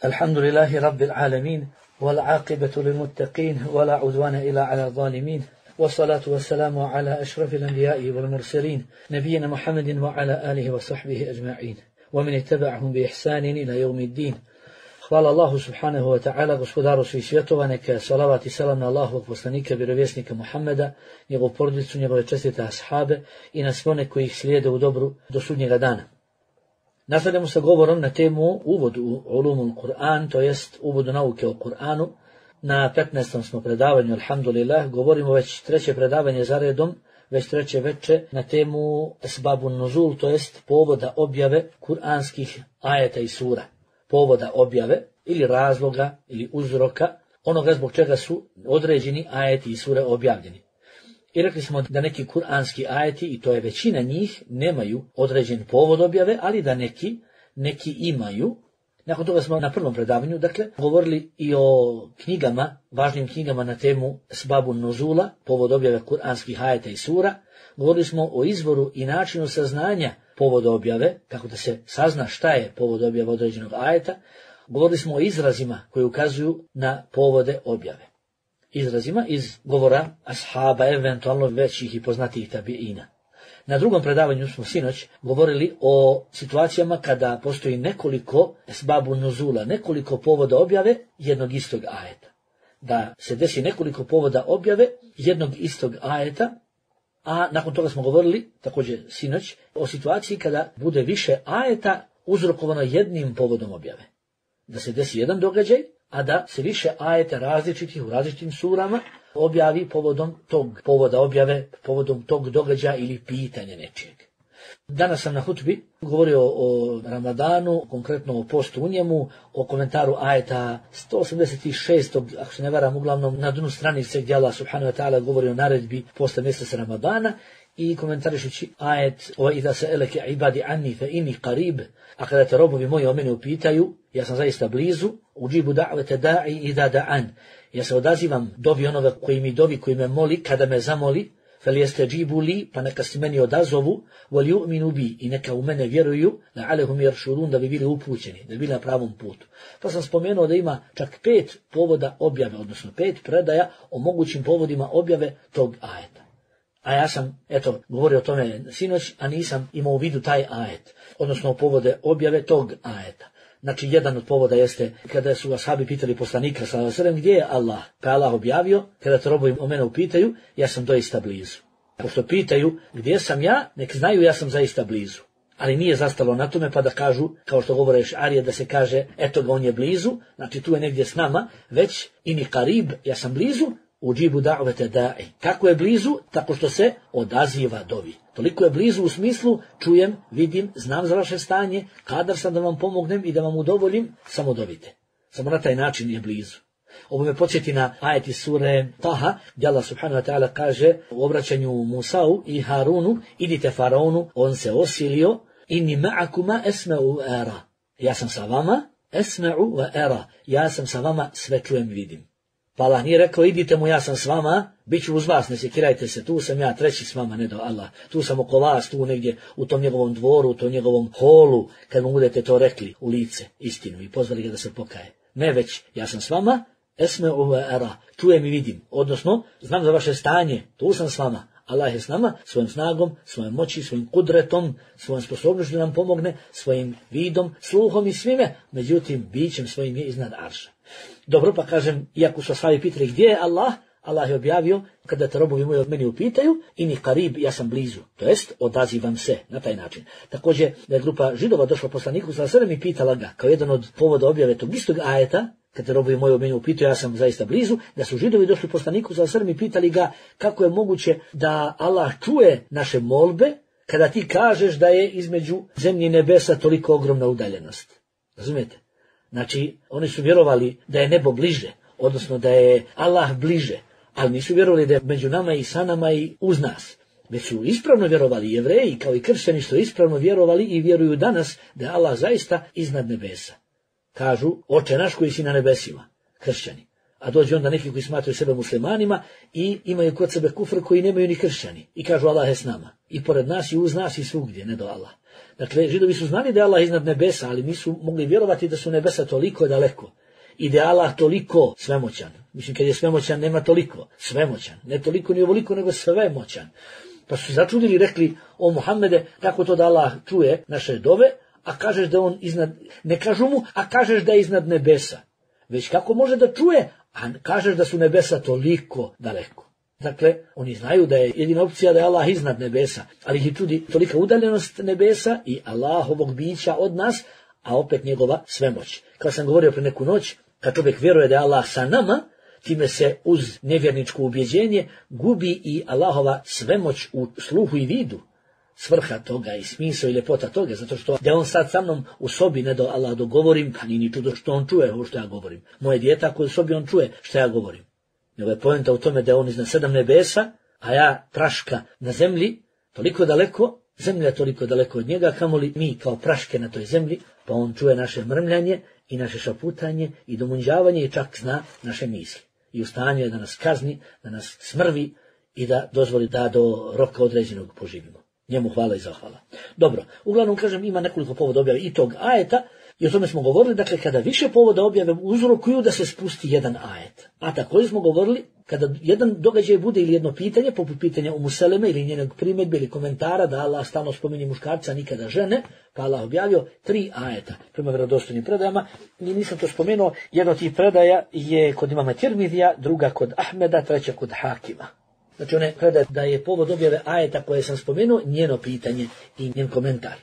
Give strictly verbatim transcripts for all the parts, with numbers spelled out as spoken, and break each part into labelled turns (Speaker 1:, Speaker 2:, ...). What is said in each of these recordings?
Speaker 1: الحمد لله رب العالمين والعاقبة للمتقين ولا عدوان إلا على الظالمين والصلاة والسلام على أشرف الأنبياء والمرسلين نبينا محمد وعلى آله وصحبه أجمعين ومن اتبعهم بإحسان إلى يوم الدين. Hvala Allahu subhanahu wa ta'ala, gospodaru svih svjetova, neka salavat i salam na Allahovog poslanika, vjerovjesnika Muhammeda, njegovu porodicu, njegove čestite ashabe i na sve one koji ih slijede u dobru do sudnjega dana. Nastavljamo sa govorom na temu uvod u ulumul Kur'an, to jest uvod u nauke o Kur'anu. Na petnaestom smo predavanju, alhamdulillah, govorimo već treće predavanje za redom, već treće veče na temu esbabun nuzul, to jest povoda objave kuranskih ajeta i sura. Povoda objave ili razloga ili uzroka onoga zbog čega su određeni ajeti i sure objavljeni. I rekli smo da neki kuranski ajeti, i to je većina njih, nemaju određen povod objave, ali da neki, neki imaju. Nakon toga smo na prvom predavanju, dakle, govorili i o knjigama, važnim knjigama na temu esbabun nuzula, povod objave kuranskih ajeta i sura. Govorili smo o izvoru i načinu saznanja povoda objave, kako da se sazna šta je povod objave određenog ajeta. Govorili smo o izrazima koji ukazuju na povode objave. Izrazima iz govora ashaba, eventualno većih i poznatijih tabiina. Na drugom predavanju smo sinoć govorili o situacijama kada postoji nekoliko esbabu nuzula, nekoliko povoda objave jednog istog ajeta. Da se desi nekoliko povoda objave jednog istog ajeta, a nakon toga smo govorili, također sinoć, o situaciji kada bude više ajeta uzrokovano jednim povodom objave. Da se desi jedan događaj, a da se više ajeta različitih u različitim surama objavi povodom tog povoda objave, povodom tog događaja ili pitanja nečijeg. Danas sam na hutbi govorio o Ramadanu, konkretno o postu u njemu, o komentaru ajeta sto osamdeset šest. ako se ne varam, uglavnom na dnu stranice gdje Allah subhanahu wa ta'ala govori o naredbi posta mjeseca Ramadana, i komentarišući ajet o idha sa'alaka ibadi anni fa inni qarib, a kada te robovi moji o mene upitaju, ja sam zaista blizu, uđibu da'vete da'i idha da'an, ja se odazivam dovi onoga koji mi dovi, koji me moli kada me zamoli, فَلْيَسْتَجِيبُوا لِي, pa neka se meni odazovu, وَلْيُؤْمِنُوا بِي, i neka u mene vjeruju, لَعَلَهُمْ يَرْشُدُونَ, da bi bili upućeni, da bi bili na pravom putu. Pa sam spomenuo da ima čak pet povoda objave, odnosno pet predaja o mogućim povodima objave tog ajeta. A ja sam, eto, govorio o tome sinoć, a nisam imao u vidu taj ajet, odnosno povode objave tog ajeta. Znači, jedan od povoda jeste kada su ashabi pitali poslanika sallallahu alejhi ve sellem gdje je Allah, pa je Allah objavio, kada te robovi o mene upitaju, ja sam doista blizu. Pošto pitaju gdje sam ja, nek znaju ja sam zaista blizu. Ali nije zastalo na tome pa da kažu, kao što govore Arije, da se kaže eto ga, on je blizu, znači tu je negdje s nama, već ini qarib, ja sam blizu, uđibu da'vete da'i. Kako je blizu? Tako što se odaziva dovi. Toliko je blizu u smislu čujem, vidim, znam za vaše stanje, kadar sam da vam pomognem i da vam udovoljim, samo dovite. Samo na taj način je blizu. Ovo me podsjeti na ajet iz sure Taha, gdje Allah subhanahu wa ta'ala kaže u obraćanju Musau i Harunu, idite faraonu, on se osilio, inni ma'akuma esma'u wa ara. Ja sam sa vama, esma'u wa ara. Ja sam sa vama, sve čujem, vidim. Pa Allah nije rekao, idite mu, ja sam s vama, bit ću uz vas, ne sekirajte se, tu sam ja treći s vama, ne do Allah. Tu sam oko vas, tu negdje u tom njegovom dvoru, u tom njegovom holu, kad mu budete to rekli u lice, istinu, i pozvali ga da se pokaje. Ne, već, ja sam s vama, esme uve era, čujem i vidim, odnosno, znam za vaše stanje, tu sam s vama. Allah je s nama, svojom snagom, svojom moći, svojim kudretom, svojom sposobnošću da nam pomogne, svojim vidom, sluhom i svime, međutim, bićem svojim je iznad arša. Dobro, pa kažem, iako su ashabi pitali gdje je Allah, Allah je objavio, kada te robovi moji od meni upitaju, ini qarib, ja sam blizu, to jest odazivam se na taj način. Također, da je grupa Židova došla poslaniku sallallahu alejhi ve sellem i pitala ga, kao jedan od povoda objave tog istog ajeta, kada te robovi moji od meni upitaju, ja sam zaista blizu, da su Židovi došli poslaniku sallallahu alejhi ve sellem i pitali ga kako je moguće da Allah čuje naše molbe, kada ti kažeš da je između zemlje i nebesa toliko ogromna udaljenost. Razumijete? Znači, oni su vjerovali da je nebo bliže, odnosno da je Allah bliže, ali nisu vjerovali da je među nama i sa nama i uz nas. Već su ispravno vjerovali, Jevreji kao i kršćani su ispravno vjerovali i vjeruju danas da je Allah zaista iznad nebesa. Kažu, Oče naš koji si na nebesima, kršćani. A dođe onda neki koji smatraju sebe muslimanima i imaju kod sebe kufr koji nemaju ni kršćani. I kažu Allah je s nama. I pored nas i uz nas i svugdje, ne do Allah. Dakle, Židovi su znali da je Allah iznad nebesa, ali nisu mogli vjerovati da su nebesa toliko daleko. I da je Allah toliko svemoćan. Mislim, kad je svemoćan, nema toliko. Svemoćan. Ne toliko ni ovoliko, nego svemoćan. Pa su se začudili i rekli, o Muhammede, kako to da Allah čuje naše dove, a kažeš da on iznad, ne kažu mu, a kažeš da je iznad nebesa. Već kako može da čuje, a kažeš da su nebesa toliko daleko. Dakle, oni znaju da je jedina opcija da je Allah iznad nebesa, ali ih čudi tolika udaljenost nebesa i Allahovog bića od nas, a opet njegova svemoć. Kao sam govorio pre neku noć, kad čovjek vjeruje da je Allah sa nama, time se uz nevjerničko ubjeđenje gubi i Allahova svemoć u sluhu i vidu. Svrha toga i smisao i ljepota toga, zato što da on sad sa mnom u sobi ne do Allah dogovorim, pa nije ni čudo što on čuje ovo što ja govorim. Moje dijete ako je u sobi on čuje što ja govorim. Nego je poenta u tome da je on iznad sedam nebesa, a ja praška na zemlji, toliko daleko, zemlja je toliko daleko od njega, kamoli mi kao praške na toj zemlji, pa on čuje naše mrmljanje i naše šaputanje i domunđavanje i čak zna naše misli. I u stanju je da nas kazni, da nas smrvi i da dozvoli da do roka određenog poživimo. Njemu hvala i zahvala. Dobro, uglavnom kažem ima nekoliko povoda objave i tog ajeta i o tome smo govorili, dakle kada više povoda objave uzrokuju da se spusti jedan ajet. A također smo govorili kada jedan događaj bude ili jedno pitanje, poput pitanja Umu Seleme ili njenog primjedbe ili komentara da Allah stalno spominje muškarca, a nikada žene, pa Allah objavio tri ajeta prema vjerodostojnim predajama. I nisam to spomenuo, jedna od tih predaja je kod imama Tirmidija, druga kod Ahmeda, treća kod Hakima. Znači one predaje da je povod objave ajeta koje sam spomenuo, njeno pitanje i njen komentar.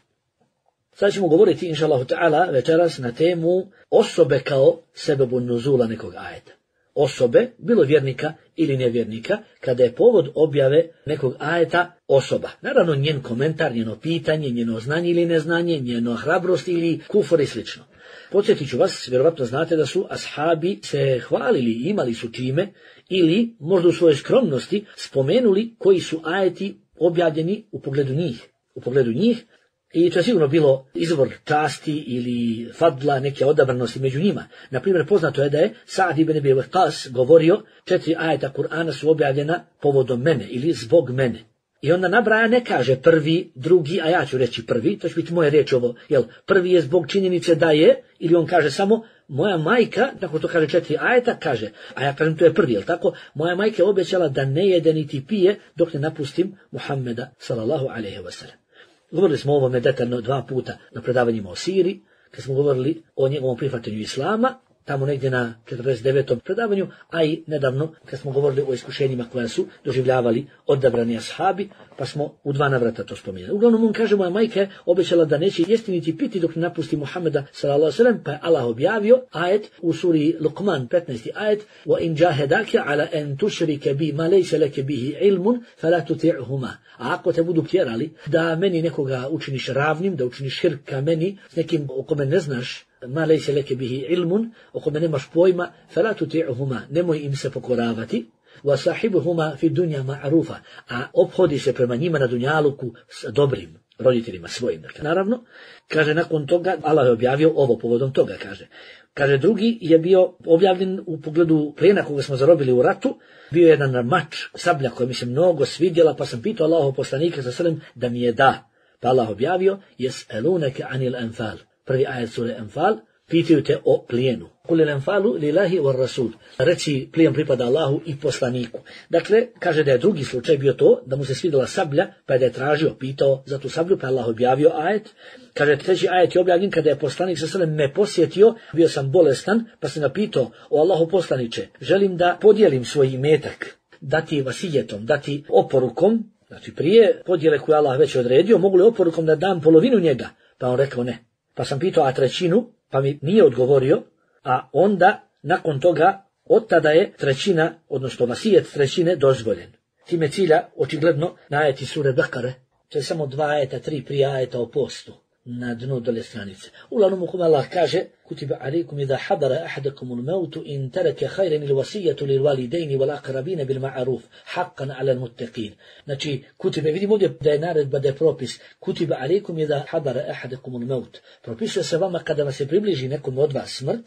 Speaker 1: Sad ćemo govoriti, inša Allahu ta'ala, večeras na temu osobe kao sebebu nuzula nekog ajeta. Osobe, bilo vjernika ili nevjernika, kada je povod objave nekog ajeta osoba. Naravno njen komentar, njeno pitanje, njeno znanje ili neznanje, njeno hrabrost ili kufor i slično. Podsjetit ću vas, vjerovatno znate da su ashabi se hvalili, imali su čime, ili možda u svojoj skromnosti spomenuli koji su ajeti objavljeni u pogledu njih. U pogledu njih. I to je sigurno bilo izvor časti ili fadla, neke odabranosti među njima. Naprimjer, poznato je da je Sa'd ibn Abi Waqqas govorio, četiri ajeta Kur'ana su objavljena povodom mene ili zbog mene. I onda nabraja ne kaže prvi, drugi, a ja ću reći prvi, to će biti moje riječ ovo, jel, prvi je zbog činjenice da je, ili on kaže samo, moja majka, tako to kaže četiri ajeta, kaže, a ja kažem to je prvi, jel tako, moja majka je obećala da ne jede niti pije dok ne napustim Muhammeda, sallallahu alejhi ve sellem. Govorili smo o ovome detaljno dva puta na predavanjima o Siri, kad smo govorili o njegovom prihvatanju islama, tamo negdje na četrdeset devetom predavanju, a i nedavno kad smo govorili o iskušenjima koja su doživljavali odabrani ashabi, pa smo u dva navrata to spominjali. Uglavnom on kaže, moja majka je obećala da neće jesti niti piti dok ne napusti Muhammeda sallallahu alejhi ve sellem, pa je Allah objavio ajet u suri Luqman petnaesti ajet: "Wa in jahadaka ala an tushrika bi ma laysa laka bihi ilmun fala tuti'huma." A ako te budu tjerali da meni nekoga učiniš ravnim, da učiniš širka meni s nekim o kome ne znaš, ma lejse leke bihi ilmun, o kome nemaš pojma, fala tuti'uhuma, nemoj im se pokoravati, wa sahibuhuma fi dunja ma'rufa, a ophodi se prema njima na dunjaluku s dobrim roditeljima svojim. Dakle, naravno, kaže nakon toga, Allah je objavio ovo povodom toga, kaže. Kaže, drugi je bio objavljen u pogledu plijena koga smo zarobili u ratu, bio je jedan mač, sablja koja mi se mnogo svidjela, pa sam pitao Allahov poslanika sa selem da mi je da. Pa Allah objavio, jes'eluneke anil anfal. Prvi ajet sure Anfal, pitaju te o plijenu. Kulil anfalu lillahi war rasul. Reci, plijen pripada Allahu i poslaniku. Dakle, kaže da je drugi slučaj bio to, da mu se svidjela sablja, pa je da je tražio, pitao za tu sablju, pa je Allah objavio ajet. Kaže, treći ajet je objavljen kada je poslanik sa selem me posjetio, bio sam bolestan, pa sam ga pitao, o Allahu poslaniče, želim da podijelim svoj imetak, dati vasijetom, dati oporukom, znači prije podjele koju Allah već odredio, mogu li oporukom da dam polovinu njega? Pa on rekao ne. Pa sam pitao a trećinu, pa mi nije odgovorio, a onda nakon toga od tada je trećina, odnosno vasijet trećine dozvoljen. Time cilja očigledno na ajeti sure Bekare, to je samo dva ajeta, tri prije ajeta o postu na dnu dole stranice. Uglavnom u Allah kaže: Kutiba alejkum idha hadara ahadakum al-maut in taraka khayran al-wasiyatu lil-walidayn wal-aqrabin bil-ma'ruf haqqan 'ala al-muttaqin. Znači, kutiba, vidimo ovdje da je naredba, da je propis. Kutiba alejkum idha hadara ahadakum al-maut. Propisuje se vama kada vas se približi nekom od vas smrt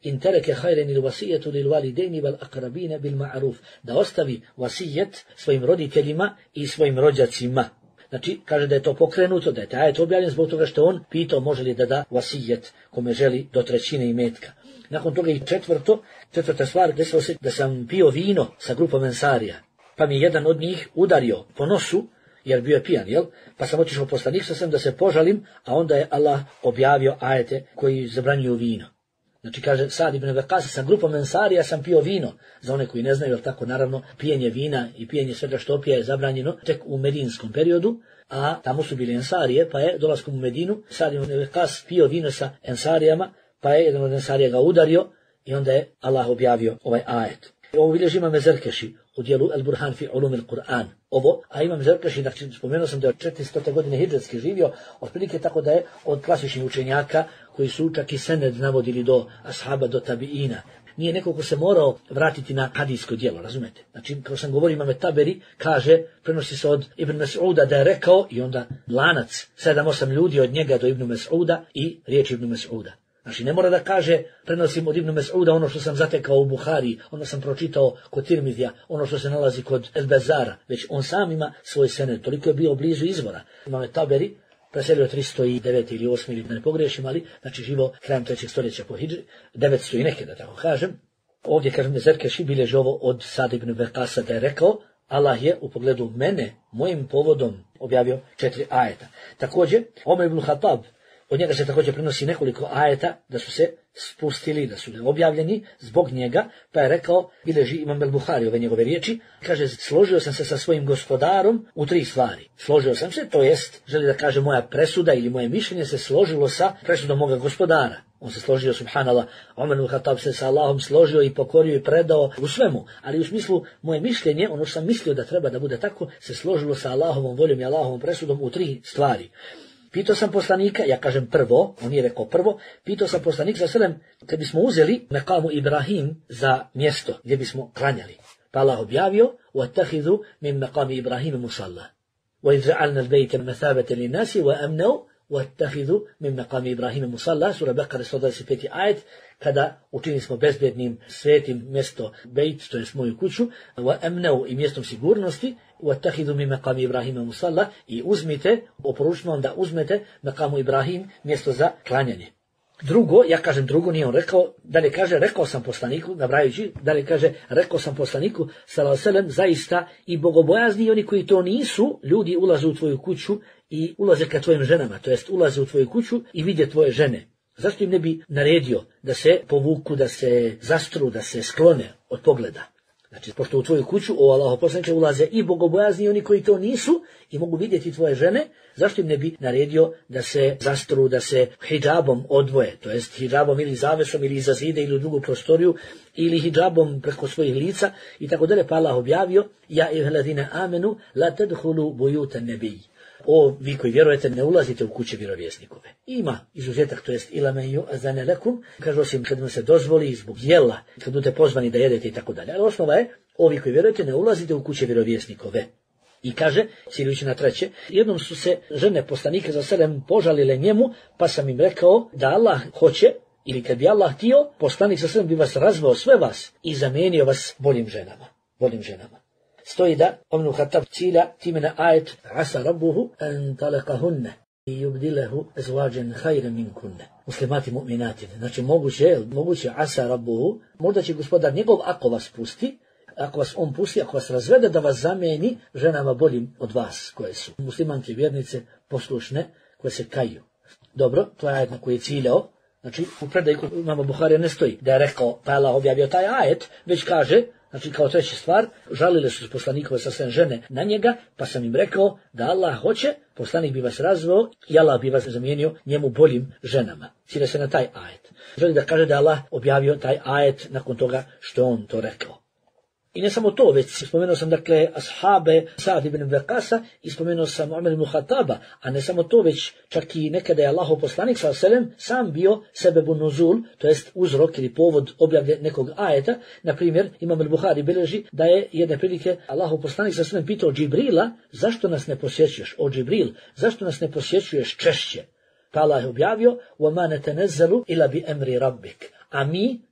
Speaker 1: in tereke hajren il vasijetu lil validejni val akrabine bil ma'ruf, da ostavi vasijet svojim roditeljima i svojim rođacima. Znači, kaže da je to pokrenuto, da je taj ajet objavljen zbog toga što on pitao može li da da vasijet kome želi do trećine imetka. Nakon toga i četvrto, četvrta stvar, desilo se da sam pio vino sa grupom ensarija, pa mi je jedan od njih udario po nosu, jer bio je pijan, jel? Pa sam otišao poslanik sa sam da se požalim, a onda je Allah objavio ajete koji zabranjuju vino. Znači kaže Sad ibn Waqqas, sa grupom ensarija sam pio vino. Za one koji ne znaju, jel tako, naravno, pijenje vina i pijenje svega što opija je zabranjeno tek u medinskom periodu, a tamo su bili ensarije, pa je dolaskom u Medinu Sad ibn Waqqas pio vino sa ensarijama, pa je jedan od ensarija ga udario i onda je Allah objavio ovaj ajet. Ovo bilježi Imam Zerkeši u dijelu El Burhan fi ulum al-Qur'an. Ovo, a Imam Zerkeši, znači spomenuo sam da je od četiristote godine hidžetski živio, otprilike tako da je od klasičnih učenjaka koji su čak i sened navodili do ashaba, do tabiina. Nije neko ko se morao vratiti na hadijsko djelo, razumete? Znači, kao sam govorio, Imam Taberi kaže, prenosi se od Ibn Mas'uda da je rekao i onda lanac, sedam osam ljudi od njega do Ibn Mas'uda i riječ Ibn Mas'uda. Znači, ne mora da kaže, prenosim od Ibn Mas'uda ono što sam zatekao u Buhari, ono sam pročitao kod Tirmidija, ono što se nalazi kod El Bezara, već on sam ima svoj sened, toliko je bio blizu izvora. Imam Taberi preselio tristo devet ili osam ili da ne pogriješim, ali znači živo krajem trećeg stoljeća po hidži, devetsto i neke da tako kažem. Ovdje kažem Zerkeši bilježi ovo od Sad ibn Waqqasa da je rekao, Allah je u pogledu mene, mojim povodom objavio četiri ajeta. Također, Omer ibn Khattab, od njega se također prenosi nekoliko ajeta da su se spustili, da su objavljeni zbog njega, pa je rekao, bilježi Imam al-Buhari ove njegove riječi, kaže, složio sam se sa svojim gospodarom u tri stvari. Složio sam se, to jest, želi da kaže moja presuda ili moje mišljenje se složilo sa presudom moga gospodara. On se složio, subhanallah, Omer ibn Khattab se sa Allahom složio i pokorio i predao u svemu, ali u smislu moje mišljenje, ono što sam mislio da treba da bude tako, se složilo sa Allahovom voljom i Allahovom presudom u tri stvari. Pitao sam poslanika, ja kažem prvo, on je rekao prvo, pitao sam poslanika sa selem, kad bismo uzeli mekamu Ibrahim za mjesto gdje bismo klanjali. Pa Allah objavio, وَاتَّخِذُوا مِنْ مَقَامِ إِبْرَاهِيمَ مُصَلَّى وَإِذْ جَعَلْنَا الْبَيْتَ مَثَابَةً لِلنَّاسِ وَأَمْنًا وَاتَّخِذُوا مِنْ مَقَامِ إِبْرَاهِيمَ مُصَلَّى, sura Bekare sto dvadeset peti ajet, kada učinili smo bezbednim svetim mjesto Bejt, to je moju kuću, وَأَمْنًا i mjestom sigurnosti, وَاتَّخِذُوا مِنْ مَقَامِ إِبْرَاهِيمَ مُصَلَّى i uzmite, oporučujem da uzmete makamu Ibrahim mjesto za klanjanje. Drugo, ja kažem drugo, nije on rekao, da li kaže, rekao sam poslaniku, nabrajući, da li kaže, rekao sam poslaniku, sallallahu alejhi ve sellem, zaista i bogobojazni oni koji to nisu, ljudi ulaze u tvoju kuću i ulaze ka tvojim ženama, to jest ulaze u tvoju kuću i vide tvoje žene. Zašto im ne bi naredio da se povuku, da se zastru, da se sklone od pogleda? Znači, pošto u tvoju kuću, o Allaho poslaniče, ulaze i bogobojazni oni koji to nisu i mogu vidjeti tvoje žene, zašto im ne bi naredio da se zastru, da se hidžabom odvoje, to jest hidžabom ili zavesom ili iza zida ili u drugu prostoriju ili hidžabom preko svojih lica i tako dalje, pa Allah objavio, ja ihladine amenu la tadhulu bujutan nebij. O, vi koji vjerujete, ne ulazite u kuće vjerovjesnikove. Ima izuzetak, to jest ilamenju azane lekum, kaže osim kad vam se dozvoli zbog jela, kad budete pozvani da jedete i tako dalje. Ali osnova je, ovi koji vjerujete, ne ulazite u kuće vjerovjesnikove. I kaže, ciljujući na treće, jednom su se žene poslanike za selem požalile njemu, pa sam im rekao da Allah hoće, ili kad bi Allah htio, poslanik sa selem bi vas razveo sve vas i zamijenio vas boljim ženama. Boljim ženama. Stoji da Omer ibn Khattab cilja time na ajet asa rabbuhu an talaqahunna i yubdilahu azwajan khayran minkunna. Muslimati mu'minati. Znači moguće, moguće asa rabbuhu, možda će gospodar njegov ako vas pusti, ako vas on pusti, ako vas razvede da vas zamijeni ženama boljim od vas, koje su muslimanke, vjernice, poslušne, koje se kaju. Dobro, to je ajet na koji je ciljao. Znači u predaji kod imama Buharija ne stoji da je rekao, pa Allah objavio taj ajet, već kaže, znači kao treća stvar, žalile su poslanikove sa sve žene na njega, pa sam im rekao da Allah hoće, poslanik bi vas razveo i Allah bi vas zamijenio njemu boljim ženama. Cilja se na taj ajet. Želi da kaže da Allah objavio taj ajet nakon toga što on to rekao. I ne samo to, već spomenuo sam dakle ashabe Sad ibn Waqqasa i spomenuo sam Omer ibn Khattaba, a ne samo to, već čak i nekada je Allahov poslanik sallallahu alejhi ve sellem sam bio sebebun nuzul, to jest uzrok ili povod objave nekog ajeta. Na primjer, Imam al-Buhari bilježi da je jedne prilike Allahov poslanik sallallahu alejhi ve sellem pitao Džibrila, zašto nas ne posjećuješ, o Džibril, zašto nas ne posjećuješ češće? Pa Allah je objavio: "Wa ma natanazzalu illa bi amri rabbik." A mi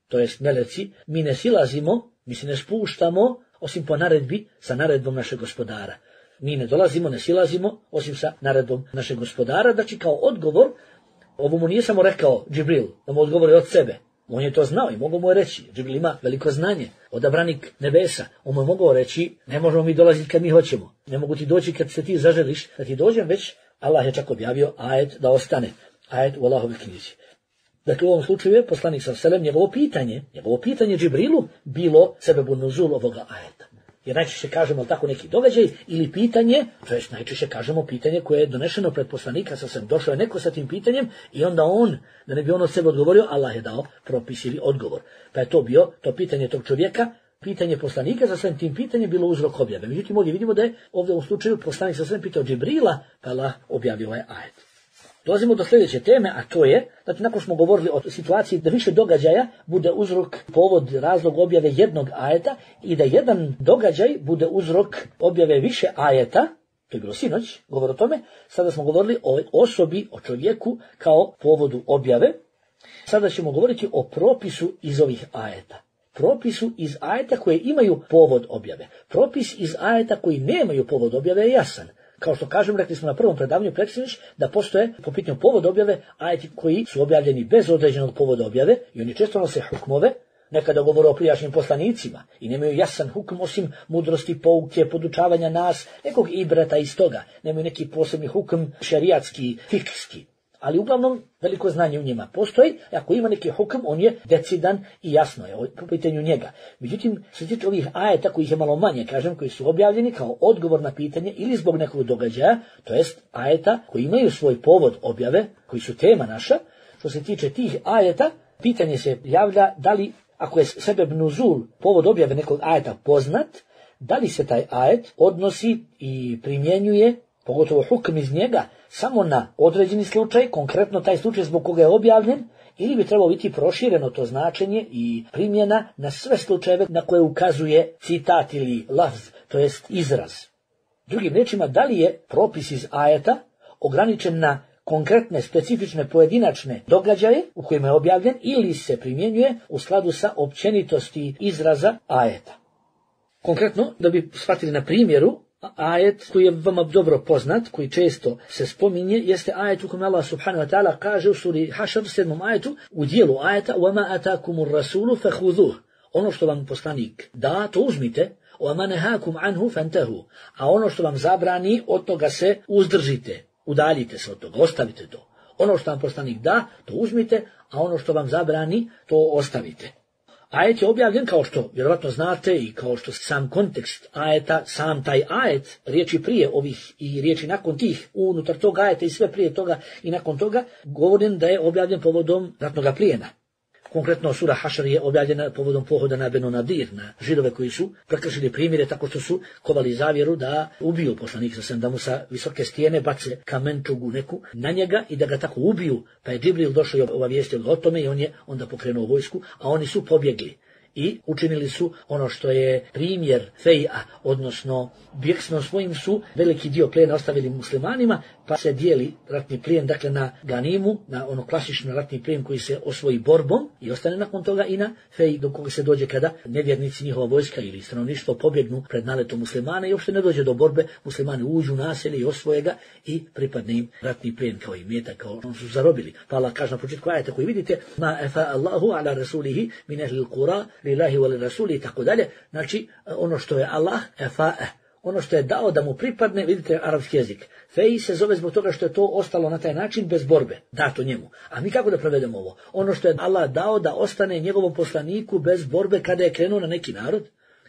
Speaker 1: to jest meleci, mi ne silazimo, mi se ne spuštamo, osim po naredbi, sa naredbom našeg gospodara. Mi ne dolazimo, ne silazimo, osim sa naredbom našeg gospodara. Znači, kao odgovor, ovo mu nije samo rekao Džibril, da mu odgovori od sebe. On je to znao i mogao mu je reći. Džibril ima veliko znanje, odabranik nebesa. On mu je mogao reći, ne možemo mi dolaziti kad mi hoćemo. Ne mogu ti doći kad se ti zaželiš, da ti dođem, već Allah je čak objavio ajet da ostane. Ajet u Allahovoj knjizi. Dakle, u ovom slučaju je poslanik sallallahu alejhi ve sellem njegovo pitanje, njegovo pitanje Džibrilu bilo sebebu nuzul ovoga ajeta. Jer najčešće kažemo tako neki događaj ili pitanje, to jest najčešće kažemo pitanje koje je donešeno pred poslanika, sa sam došao je neko sa tim pitanjem i onda on, da ne bi on od sebe odgovorio, Allah je dao propis ili odgovor. Pa je to bio, to pitanje tog čovjeka, pitanje poslanika, sa svem tim pitanjem bilo uzrok objave. Međutim, ovdje vidimo da je ovdje u slučaju poslanik sa svem pitao Džibrila, pa Allah objavio ovaj ajet. Dolazimo do sljedeće teme, a to je, znači nakon smo govorili o situaciji da više događaja bude uzrok, povod, razlog objave jednog ajeta i da jedan događaj bude uzrok objave više ajeta, to je bilo sinoć, govor o tome, sada smo govorili o osobi, o čovjeku kao povodu objave. Sada ćemo govoriti o propisu iz ovih ajeta. Propisu iz ajeta koje imaju povod objave. Propis iz ajeta koji nemaju povod objave je jasan. Kao što kažem, rekli smo na prvom predavanju preksinoć da postoje po pitanju povoda objave ajeti koji su objavljeni bez određenog povoda objave i oni često nose hukmove, nekada govore o prijašnjim poslanicima i nemaju jasan hukm osim mudrosti, pouke, podučavanja nas, nekog ibrata iz toga, nemaju neki posebni hukm šerijatski, fikski. Ali uglavnom veliko znanje u njima postoji, ako ima neki hukm, on je decidan i jasno je po pitanju njega. Međutim, što se tiče ovih ajeta kojih je malo manje, kažem, koji su objavljeni kao odgovor na pitanje ili zbog nekog događaja, to jest ajeta koji imaju svoj povod objave, koji su tema naša, što se tiče tih ajeta, pitanje se javlja da li, ako je sebeb nuzul, povod objave nekog ajeta poznat, da li se taj ajet odnosi i primjenjuje, pogotovo hukm iz njega, samo na određeni slučaj, konkretno taj slučaj zbog koga je objavljen, ili bi trebalo biti prošireno to značenje i primjena na sve slučajeve na koje ukazuje citat ili lafz, to jest izraz. Drugim riječima, da li je propis iz ajeta ograničen na konkretne, specifične, pojedinačne događaje u kojima je objavljen ili se primjenjuje u skladu sa općenitosti izraza ajeta. Konkretno, da bi shvatili na primjeru, ajet koji je vama dobro poznat, koji često se spominje, jeste ajet u kojem Allah subhanahu wa ta'ala kaže u suri Hašr, sedmom ajetu, u dijelu ajeta وَمَا أَتَاكُمُ الرَّسُولُ فَخُذُوهُ. Ono što vam poslanik da, to uzmite, وَمَا نَهَاكُمْ عَنْهُ فَانْتَهُ. A ono što vam zabrani, od toga se uzdržite, udaljite se od toga, ostavite to. Ono što vam poslanik da, to uzmite, a ono što vam zabrani, to ostavite. Ajet je objavljen, kao što vjerovatno znate i kao što sam kontekst ajeta, sam taj ajet, riječi prije ovih i riječi nakon tih, unutar tog ajeta i sve prije toga i nakon toga, govorim da je objavljen povodom ratnoga plijena. Konkretno sura Hašr je objavljena povodom pohoda na Benu Nadir, na Židove koji su prekršili primjere tako što su kovali zavjeru da ubiju poslanika sa da mu sa visoke stijene bace kamenčugu neku na njega i da ga tako ubiju. Pa je Džibril došao i obavijestio ga o tome i on je onda pokrenuo vojsku, a oni su pobjegli. I učinili su ono što je primjer feja, odnosno bjegstvom svojim su veliki dio plijena ostavili muslimanima, pa se dijeli ratni plijen, dakle na ganimu, na ono klasično ratni plijen koji se osvoji borbom i ostane nakon toga i na fej do koga se dođe kada nevjernici, njihova vojska ili stanovništvo pobjegnu pred naletom muslimana i uopšte ne dođe do borbe, muslimani uđu u naselje i osvoje ga i pripadne im ratni plijen kao i metak, kao on su zarobili. Pa Allah kaže na početku ajeta koji vidite, ma efa Allahu ala rasulihi min ehlil qura lillahi wal rasuli i tako dalje. Znači ono što je Allah efa, ono što je dao da mu pripadne, vidite arapski jezik. Fej se zove zbog toga što je to ostalo na taj način bez borbe, dato njemu. A mi kako da prevedemo ovo? Ono što je Allah dao da ostane njegovom poslaniku bez borbe kada je krenuo na neki narod?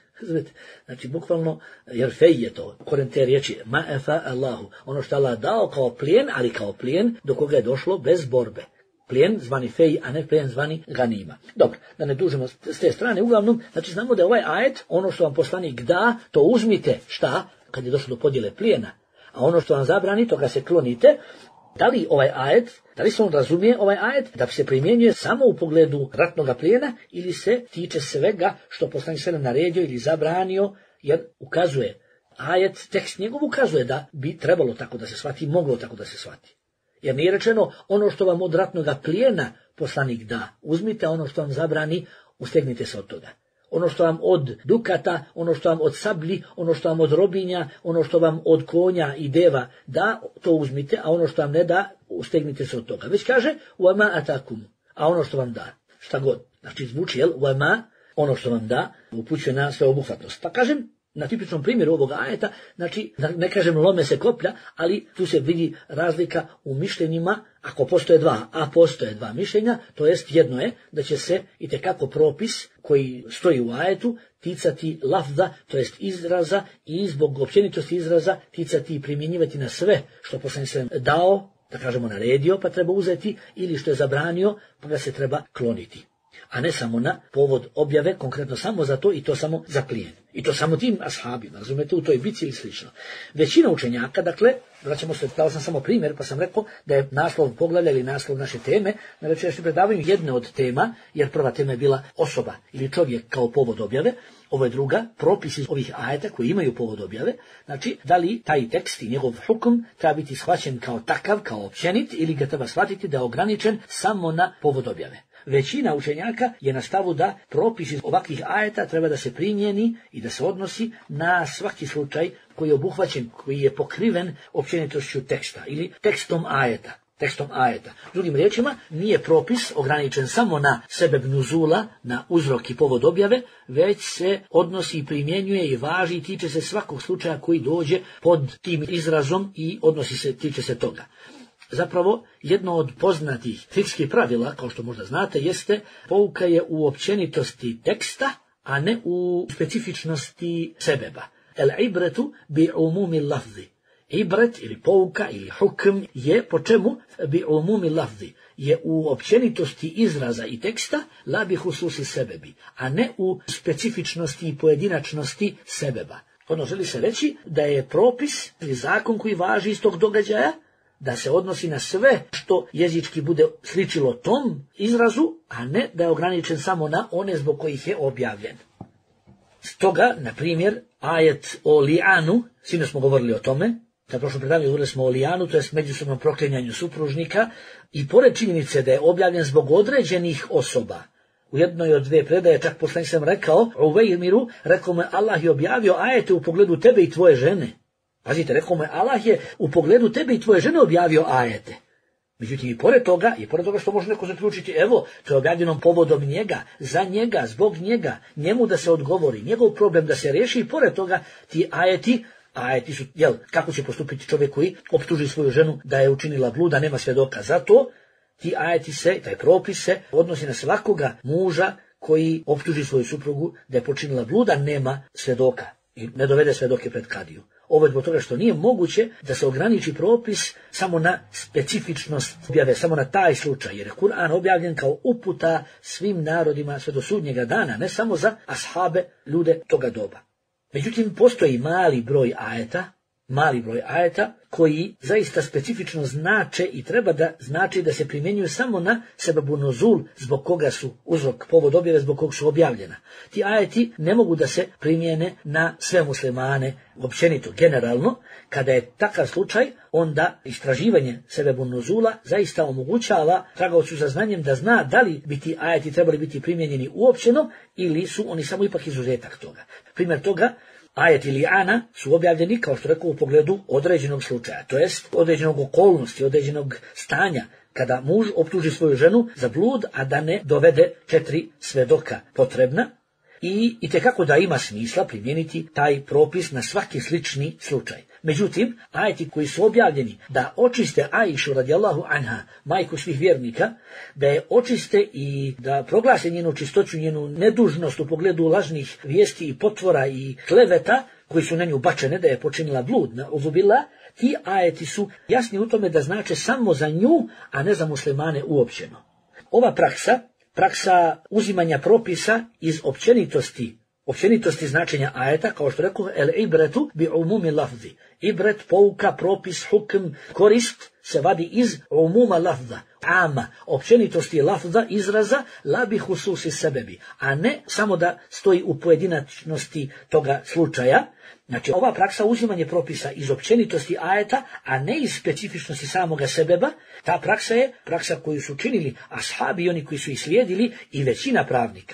Speaker 1: Znači, bukvalno, jer fej je to, koren te riječi, ma efa Allahu, ono što je Allah dao kao plijen, ali kao plijen do koga je došlo bez borbe. Plijen zvani fej, a ne plijen zvani ganima. Dobro, da ne dužimo s te strane, uglavnom, znači znamo da je ovaj ajet, ono što vam poslanik da, to uzmite, šta? Kad je došlo do podjele plijena. A ono što vam zabrani, toga se klonite. Da li ovaj ajet, da li se on razumije ovaj ajet, da se primjenjuje samo u pogledu ratnog plijena ili se tiče svega što poslanik sallallahu alejhi ve sellem naredio ili zabranio, jer ukazuje, ajet, tekst njegov ukazuje da bi trebalo tako da se shvati, moglo tako da se shvati. Jer nije rečeno ono što vam od ratnog plijena poslanik da, uzmite, a ono što vam zabrani, ustegnite se od toga. Ono što vam od dukata, ono što vam od sablji, ono što vam od robinja, ono što vam od konja i deva da, to uzmite, a ono što vam ne da, ustegnite se od toga. Već kaže, uama atakum, a ono što vam da, šta god. Znači zvuči, jel, uama, ono što vam da, upućuje na sveobuhvatnost. Pa kažem, na tipičnom primjeru ovoga ajeta, znači, ne kažem lome se koplja, ali tu se vidi razlika u mišljenjima, ako postoje dva, a postoje dva mišljenja, to jest jedno je da će se itekako propis koji stoji u ajetu ticati lafza, to jest izraza, i zbog općenitosti izraza ticati i primjenjivati na sve što poslanik se dao, da kažemo naredio, pa treba uzeti, ili što je zabranio, pa ga se treba kloniti. A ne samo na povod objave, konkretno samo za to i to samo za plijen. I to samo tim ashabima, razumete, u toj bici ili slično. Većina učenjaka, dakle, vraćamo se, dao sam samo primjer, pa sam rekao da je naslov poglavlja ili naslov naše teme na večerašnjem predavanju jedne od tema, jer prva tema je bila osoba ili čovjek kao povod objave, ovo je druga, propisi ovih ajeta koji imaju povod objave, znači da li taj tekst i njegov hukm treba biti shvaćen kao takav, kao općenit, ili ga treba shvatiti da je ograničen samo na povod objave. Većina učenjaka je na stavu da propis iz ovakvih ajeta treba da se primijeni i da se odnosi na svaki slučaj koji je obuhvaćen, koji je pokriven općenitošću teksta ili tekstom ajeta. Tekstom ajeta. Drugim riječima, nije propis ograničen samo na sebeb nuzula, na uzrok i povod objave, već se odnosi i primjenjuje i važi i tiče se svakog slučaja koji dođe pod tim izrazom i odnosi se, tiče se toga. Zapravo, jedno od poznatih fikskih pravila, kao što možda znate, jeste pouka je u općenitosti teksta, a ne u specifičnosti sebeba. El ibretu bi umumi lafzi. Ibret ili pouka ili hukm je po čemu bi umumi lafzi. Je u općenitosti izraza i teksta, la bi hususi sebebi, a ne u specifičnosti i pojedinačnosti sebeba. Ono želi se reći da je propis ili zakon koji važi iz tog događaja, da se odnosi na sve što jezički bude sličilo tom izrazu, a ne da je ograničen samo na one zbog kojih je objavljen. Stoga, na primjer, ajet o li'anu, sinoć smo govorili o tome, na prošlom predavanju govorili smo o li'anu, to je međusobnom proklinjanju supružnika, i pored činjenice da je objavljen zbog određenih osoba, u jednoj od dve predaje, čak poslanik sam rekao, Uvejmiru, rekao me, Allah je objavio ajete u pogledu tebe i tvoje žene. Pazite, rekao mu je, Allah je u pogledu tebe i tvoje žene objavio ajete. Međutim, i pored toga, i pored toga što može neko zaključiti, evo, to je objavljeno povodom njega, za njega, zbog njega, njemu da se odgovori, njegov problem da se riješi, i pored toga ti ajeti, ajeti su, jel, kako će postupiti čovjek koji optuži svoju ženu da je učinila blud, da nema svjedoka za to, ti ajeti se, taj propis se odnosi na svakoga muža koji optuži svoju suprugu da je počinila blud, a nema svjedoka i ne dovede svjedoke pred kadiju. Ovo je zbog toga što nije moguće da se ograniči propis samo na specifičnost objave, samo na taj slučaj, jer je Kur'an objavljen kao uputa svim narodima sve do sudnjega dana, ne samo za ashabe, ljude toga doba. Međutim, postoji mali broj ajeta, mali broj ajeta koji zaista specifično znače i treba da znači da se primjenjuju samo na sebebu nuzul, zbog koga su uzrok, povod objave, zbog kog su objavljena. Ti ajeti ne mogu da se primjene na sve muslimane općenito, generalno. Kada je takav slučaj, onda istraživanje sebebu nuzula zaista omogućava tragaocu za znanjem da zna da li bi ti ajeti trebali biti primjenjeni uopćeno ili su oni samo ipak izuzetak toga. Primjer toga, ajeti li'ana su objavljeni, kao što rekao, u pogledu određenog slučaja, to jest određenog okolnosti, određenog stanja, kada muž optuži svoju ženu za blud, a da ne dovede četiri svedoka potrebna, i itekako da ima smisla primijeniti taj propis na svaki slični slučaj. Međutim, ajeti koji su objavljeni da očiste Aishu radijallahu anha, majku svih vjernika, da je očiste i da proglase njenu čistoću, njenu nedužnost u pogledu lažnih vijesti i potvora i kleveta koji su na nju bačene da je počinila blud, uzubila, ti ajeti su jasni u tome da znače samo za nju, a ne za muslimane uopćeno. Ova praksa, praksa uzimanja propisa iz općenitosti, općenitosti značenja ajeta, kao što rekao, el ibretu bi umumi lafzi. Ibret, pouka, propis, hukm, korist se vadi iz umuma lafza, ama, općenitosti lafza, izraza, la bi hususi sebebi, a ne samo da stoji u pojedinačnosti toga slučaja. Znači, ova praksa uzimanje propisa iz općenitosti ajeta, a ne iz specifičnosti samoga sebeba, ta praksa je praksa koju su činili ashabi i oni koji su ih slijedili i većina pravnika.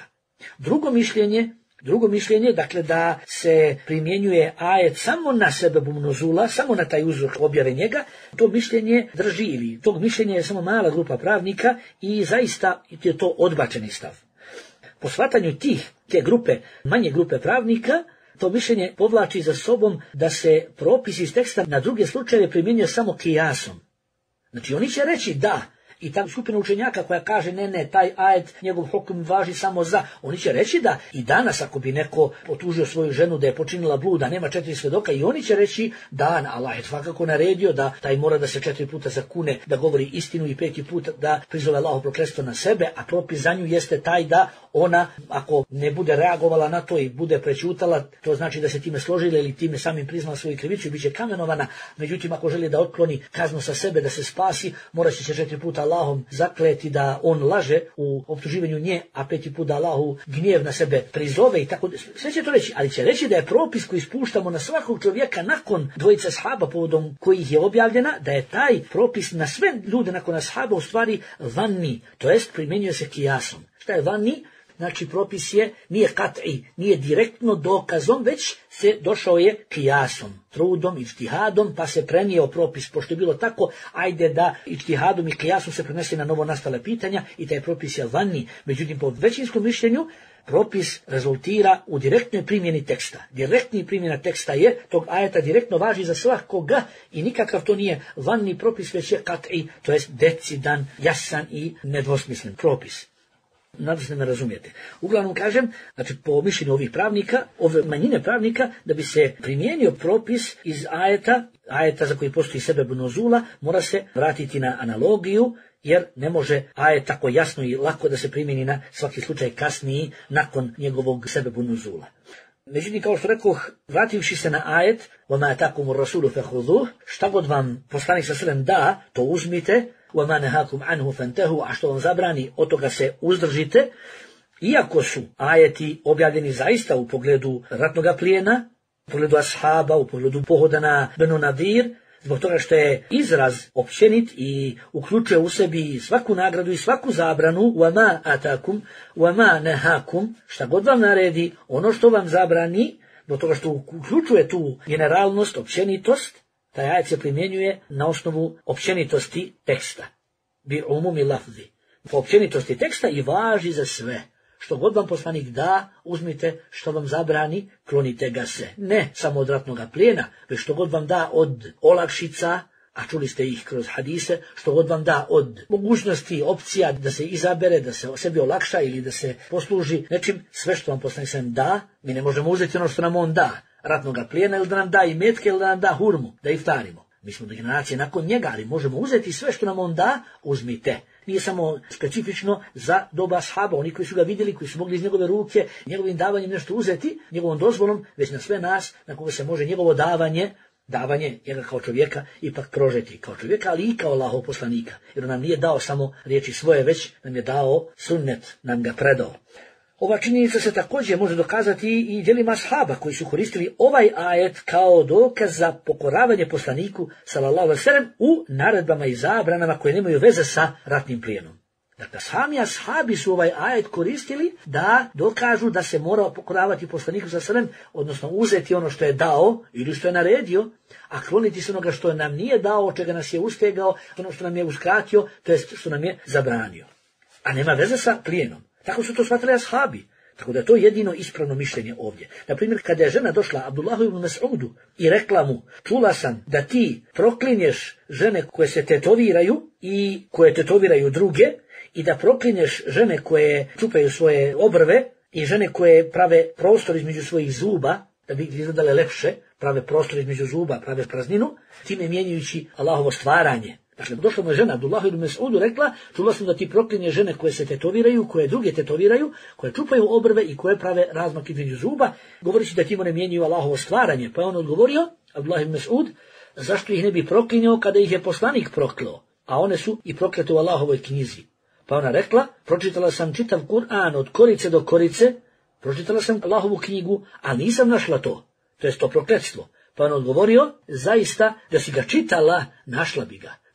Speaker 1: Drugo mišljenje, drugo mišljenje, dakle da se primjenjuje ajet samo na sebebu nuzula, samo na taj uzrok objave njega, to mišljenje drži ili tog mišljenja je samo mala grupa pravnika i zaista je to odbačeni stav. Po shvatanju tih, te grupe, manje grupe pravnika, to mišljenje povlači za sobom da se propis iz teksta na druge slučajeve primjenjuje samo kijasom. Znači oni će reći da, i ta skupina učenjaka koja kaže ne, ne, taj ajet, njegov hukum važi samo za, oni će reći da i danas ako bi neko otužio svoju ženu da je počinila blud, da nema četiri svjedoka, i oni će reći da Allah je svakako naredio da taj mora da se četiri puta zakune, da govori istinu i peti put da prizove Allahovo prokletstvo na sebe, a propis za nju jeste taj da ona, ako ne bude reagovala na to i bude prećutala, to znači da se time složila ili time samim priznala svoju krivicu i bit će kamenovana. Međutim, ako želi da otkloni kaznu sa sebe, da se spasi, mora će se četiri puta Allahom zakleti da on laže u optuživanju nje, a peti put da Allahu gnjev na sebe prizove i tako. Sve će to reći, ali će reći da je propis koji spuštamo na svakog čovjeka nakon dvojice ashaba povodom kojih je objavljena, da je taj propis na sve ljude nakon ashaba u stvari vanni, to jest primjenjuje se kijasom. Šta je vanni? Znači propis je, nije kat'i, nije direktno dokazom, već se došao je kijasom, trudom, ijtihadom, pa se prenio propis, pošto je bilo tako, ajde da ijtihadom i kijasom se prenese na novo nastale pitanja i taj propis je vanni. Međutim, po većinskom mišljenju, propis rezultira u direktnoj primjeni teksta. Direktni primjena teksta je, tog ajeta direktno važi za svakoga i nikakav to nije vanni propis, već je kat'i, to jest decidan, jasan i nedvosmislen propis. Nadam se da me razumijete. Uglavnom kažem, znači po mišljenju ovih pravnika, ove manjine pravnika, da bi se primijenio propis iz ajeta, ajeta za koji postoji sebeb nuzula, mora se vratiti na analogiju, jer ne može ajet tako jasno i lako da se primjeni na svaki slučaj kasniji nakon njegovog sebebu nuzula. Međutim, kao što rekoh, vrativši se na ajet, وَمَا تَاكُمُ الرَّسُولُ فَخُذُوهُ, šta god vam poslanik sa selem da, to uzmite, وَمَا نَهَاكُمْ عَنْهُ فَانْتَهُ, a što vam zabrani, od toga se uzdržite. Iako su ajeti objavljeni zaista u pogledu ratnog plijena, u pogledu ashaba, u pogledu pohoda na Benu Nadir, zbog toga što je izraz općenit i uključuje u sebi svaku nagradu i svaku zabranu, وَمَا أَتَاكُمْ وَمَا نَهَاكُمْ, šta god vam naredi, ono što vam zabrani, zbog toga što uključuje tu generalnost, općenitost, taj ajet se primjenjuje na osnovu općenitosti teksta. Bi umumi lafzi. Po općenitosti teksta i važi za sve. Što god vam poslanik da, uzmite, što vam zabrani, klonite ga se. Ne samo od ratnog plijena, već što god vam da od olakšica, a čuli ste ih kroz hadise, što god vam da od mogućnosti, opcija da se izabere, da se sebi olakša ili da se posluži nečim, sve što vam poslanik sam da, mi ne možemo uzeti ono što nam on da, ratnog plijena, ili da nam da i metke, ili da nam da hurmu, da iftarimo. Mi smo do generacije nakon njega, ali možemo uzeti sve što nam on da, uzmite. Nije samo specifično za doba ashaba, oni koji su ga vidjeli, koji su mogli iz njegove ruke, njegovim davanjem nešto uzeti, njegovom dozvolom, već na sve nas, na koga se može njegovo davanje, davanje njega kao čovjeka, ipak prožeti kao čovjeka, ali i kao Allahov poslanika. Jer on nam nije dao samo riječi svoje, već nam je dao sunnet, nam ga predao. Ova činjenica se također može dokazati i djelima ashaba koji su koristili ovaj ajet kao dokaz za pokoravanje poslaniku sallallahu alejhi ve sellem u naredbama i zabranama koje nemaju veze sa ratnim plijenom. Dakle, sami ashabi su ovaj ajet koristili da dokažu da se mora pokoravati poslaniku sallallahu alejhi ve sellem, odnosno uzeti ono što je dao ili što je naredio, a kloniti se onoga što nam nije dao, od čega nas je ustegao, ono što nam je uskratio, to jest što nam je zabranio. A nema veze sa plijenom. Tako su to shvatili ashabi. Tako da je to jedino ispravno mišljenje ovdje. Naprimjer, kada je žena došla Abdullahu ibn Mas'udu i rekla mu, čula sam da ti proklinješ žene koje se tetoviraju i koje tetoviraju druge i da proklinješ žene koje čupaju svoje obrve i žene koje prave prostor između svojih zuba, da bi izgledale lepše, prave prostor između zuba, prave prazninu, time mijenjajući Allahovo stvaranje. Dakle, došla mu je žena Abdullahu ibn Mas'udu, rekla, čula sam da ti proklinje žene koje se tetoviraju, koje druge tetoviraju, koje čupaju obrve i koje prave razmak između zuba, govoreći da tim one mijenjaju Allahovo stvaranje. Pa je on odgovorio, Abdullah ibn Mas'ud, zašto ih ne bi proklinjao kada ih je poslanik proklao, a one su i proklete u Allahovoj knjizi. Pa ona rekla, pročitala sam čitav Kur'an od korice do korice, pročitala sam Allahovu knjigu, a nisam našla to, to jest to prokletstvo. Pa on odgovorio, zaista da si ga čitala, našla bi ga.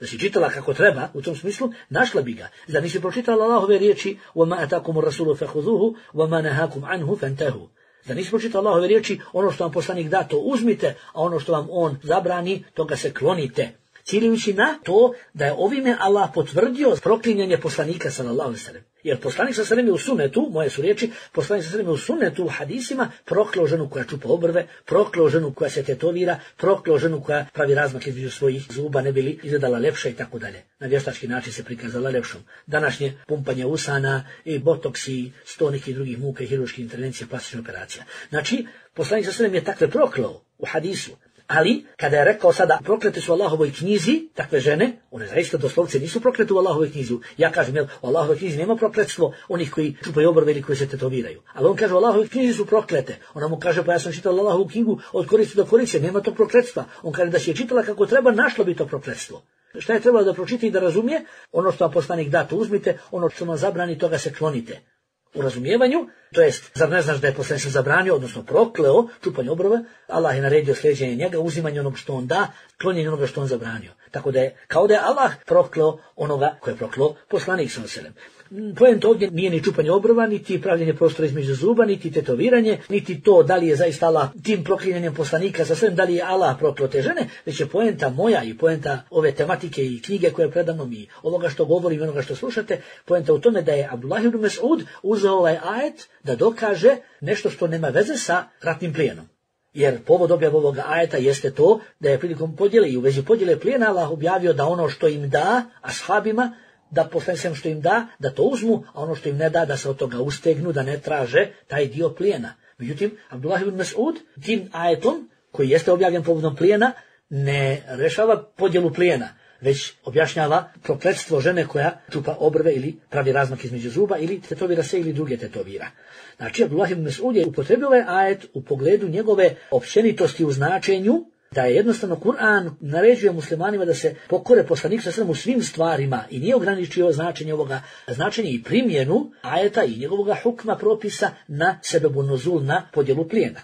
Speaker 1: da si čitala kako treba, u tom smislu, našla bi ga. Zar nisi pročitala Allahove riječi وَمَا أَتَاكُمُ الرَّسُولُ فَخُذُوهُ وَمَا نَهَاكُمْ عَنْهُ فَانْتَهُوا. Zar nisi pročitala Allahove riječi, ono što vam poslanik da, to uzmite, a ono što vam on zabrani, toga se klonite. Ciljujući na to da je ovime Allah potvrdio proklinjanje poslanika sallallahu alejhi ve sellem. Jer poslanik sallallahu alejhi ve sellem je u sunnetu, moje su riječi, poslanik sallallahu alejhi ve sellem je u sunnetu u hadisima prokleo ženu koja čupa obrve, prokleo ženu koja se tetovira, prokleo ženu koja pravi razmak između svojih zuba ne bi li izgledala lepša i tako dalje. Na vještački način se prikazala lepšom. Današnje pumpanje usana i botoksi, sto nekih drugih muka i hirurških intervencija, plastičnih operacija. Znači, poslanik sallallahu alejhi ve sellem je takve prokleo u hadisu. Ali, kada je rekao sada proklete su u Allahovoj knjizi, takve žene, one zaista doslovce nisu proklete u Allahovoj knjizi. Ja kažem, jel, u Allahovoj knjizi nema prokletstvo onih koji čupaju obrve ili koji se tetoviraju. Ali on kaže, u Allahovoj knjizi su proklete. Ona mu kaže, pa ja sam čitala Allahovu knjigu od koristi do koristi, nema to prokletstva. On kaže da si je čitala kako treba, našlo bi to prokletstvo. Šta je trebalo da pročita i da razumije? Ono što vam poslanik da, to uzmite, ono što vam zabrani, toga se klonite. U razumijevanju, to jest, zar ne znaš da je poslanik zabranio, odnosno prokleo čupanje obrve, Allah je naredio sljeđenje njega, uzimanje onog što on da, klonjenje onoga što on zabranio. Tako da je, kao da je Allah prokleo onoga koje je prokleo poslanik sallallahu alejhi ve sellem. Poenta ovdje nije ni čupanje obrva, niti pravljenje prostora između zuba, niti tetoviranje, niti to da li je zaista Allah tim proklinjanjem poslanika sa svem, da li je Allah prokleo te žene, već je poenta moja i poenta ove tematike i knjige koje predano mi, ovoga što govorim i onoga što slušate, poenta u tome da je Abdullah ibn Mas'ud uzeo ovaj ajet da dokaže nešto što nema veze sa ratnim plijenom. Jer povod objave ovoga ajeta jeste to da je prilikom podjele i u vezi podjele plijena Allah objavio da ono što im da ashabima, da poslanik što im da, da to uzmu, a ono što im ne da, da se od toga ustegnu, da ne traže taj dio plijena. Međutim, Abdullah ibn Mas'ud tim ajetom, koji jeste objavljen povodom plijena, ne rešava podjelu plijena, već objašnjava prokletstvo žene koja čupa obrve ili pravi razmak između zuba ili tetovira se ili druge tetovira. Znači, Abdullah ibn Mas'ud je upotrebio ovaj ajet u pogledu njegove općenitosti u značenju, da je jednostavno Kur'an naređuje muslimanima da se pokore poslaniku sallallahu alejhi ve sellem u svim stvarima i nije ograničio značenje ovoga, značenje i primjenu ajeta i njegovoga hukma propisa na sebebu nuzul, na podjelu plijena.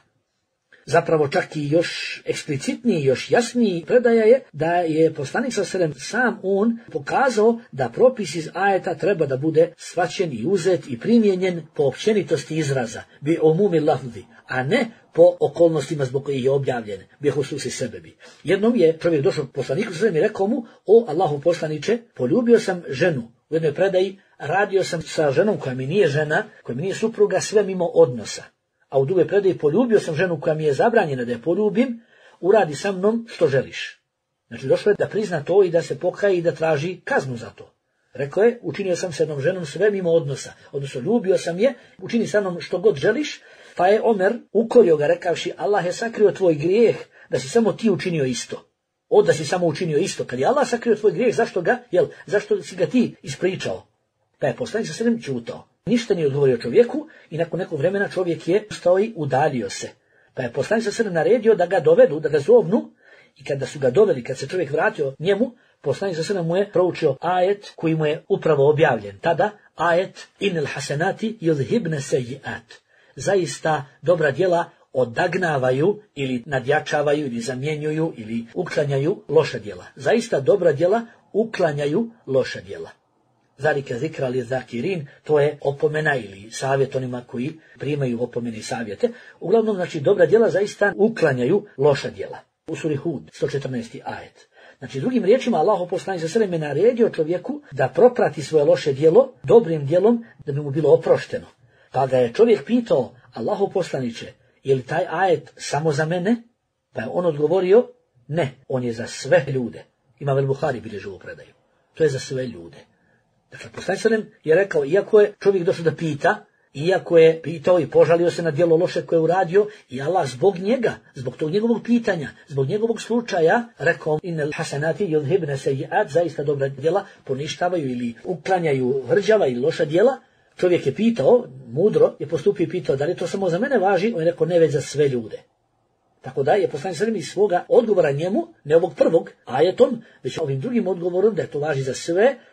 Speaker 1: Zapravo čak i još eksplicitniji, još jasniji predaja je da je poslanik sallallahu alejhi ve sellem sam on pokazao da propis iz ajeta treba da bude shvaćen i uzet i primjenjen po općenitosti izraza, bi umumi lafzi, a ne po okolnostima zbog kojih je objavljen, bi hususi sebebi. Jednom je čovjek došao k poslaniku sallallahu alejhi ve sellem i rekao mu: o Allahu poslaniče, poljubio sam ženu. U jednoj predaji radio sam sa ženom koja mi nije žena, koja mi nije supruga, sve mimo odnosa. A u drugoj predaji poljubio sam ženu koja mi je zabranjena da je poljubim, uradi sa mnom što želiš. Znači došlo je da prizna to i da se pokaje i da traži kaznu za to. Rekao je, učinio sam s jednom ženom sve mimo odnosa, odnosno ljubio sam je, učini sa mnom što god želiš, pa je Omer ukorio ga rekavši: Allah je sakrio tvoj grijeh da si samo ti učinio isto. O, da si samo učinio isto. Kad je Allah sakrio tvoj grijeh, zašto ga, jel, zašto si ga ti ispričao? Pa je poslanik sallallahu alejhi ve sellem ćutao. Ništa nije odgovorio čovjeku i nakon nekog vremena čovjek je ustao i udalio se. Pa je poslanik sallallahu alejhi ve sellem naredio da ga dovedu, da ga zovnu, i kada su ga doveli, kad se čovjek vratio njemu, poslanik sallallahu alejhi ve sellem mu je proučio ajet koji mu je upravo objavljen. Tada ajet Innal hasanati yuzhibna sayyi'at. Zaista dobra djela odagnavaju ili nadjačavaju ili zamjenjuju ili uklanjaju loša djela. Zaista dobra djela uklanjaju loša djela. Zalika zikra li zakirin, to je opomena ili savjet onima koji primaju opomene i savjete. Uglavnom, znači, dobra djela zaista uklanjaju loša djela. U suri Hud, sto četrnaesti ajet. Znači, drugim riječima, Allahov poslanik sallallahu alejhi ve sellem je naredio čovjeku da proprati svoje loše djelo dobrim djelom da bi mu bilo oprošteno. Pa ga je čovjek pitao: Allahov poslaniče, je li taj ajet samo za mene? Pa je on odgovorio: ne, on je za sve ljude. Imam el-Buhari bilježi ovu predaju. To je za sve ljude. Dakle, poslanik sallallahu alejhi ve sellem je rekao, iako je čovjek došao da pita, iako je pitao i požalio se na djelo loše koje je uradio, i Allah zbog njega, zbog tog njegovog pitanja, zbog njegovog slučaja, rekao: innal hasanati yuzhibna sayyi'at, zaista dobra djela poništavaju ili uklanjaju hrđava ili loša djela. Čovjek je pitao, mudro je postupio i pitao: da li to samo za mene važi? On je rekao: ne, već za sve ljude. Tako da je poslanik sallallahu alejhi ve sellem iz svoga odgovora njemu, ne ovog prvog ajetom, već ovim drugim odgovorom da je to važi za sve,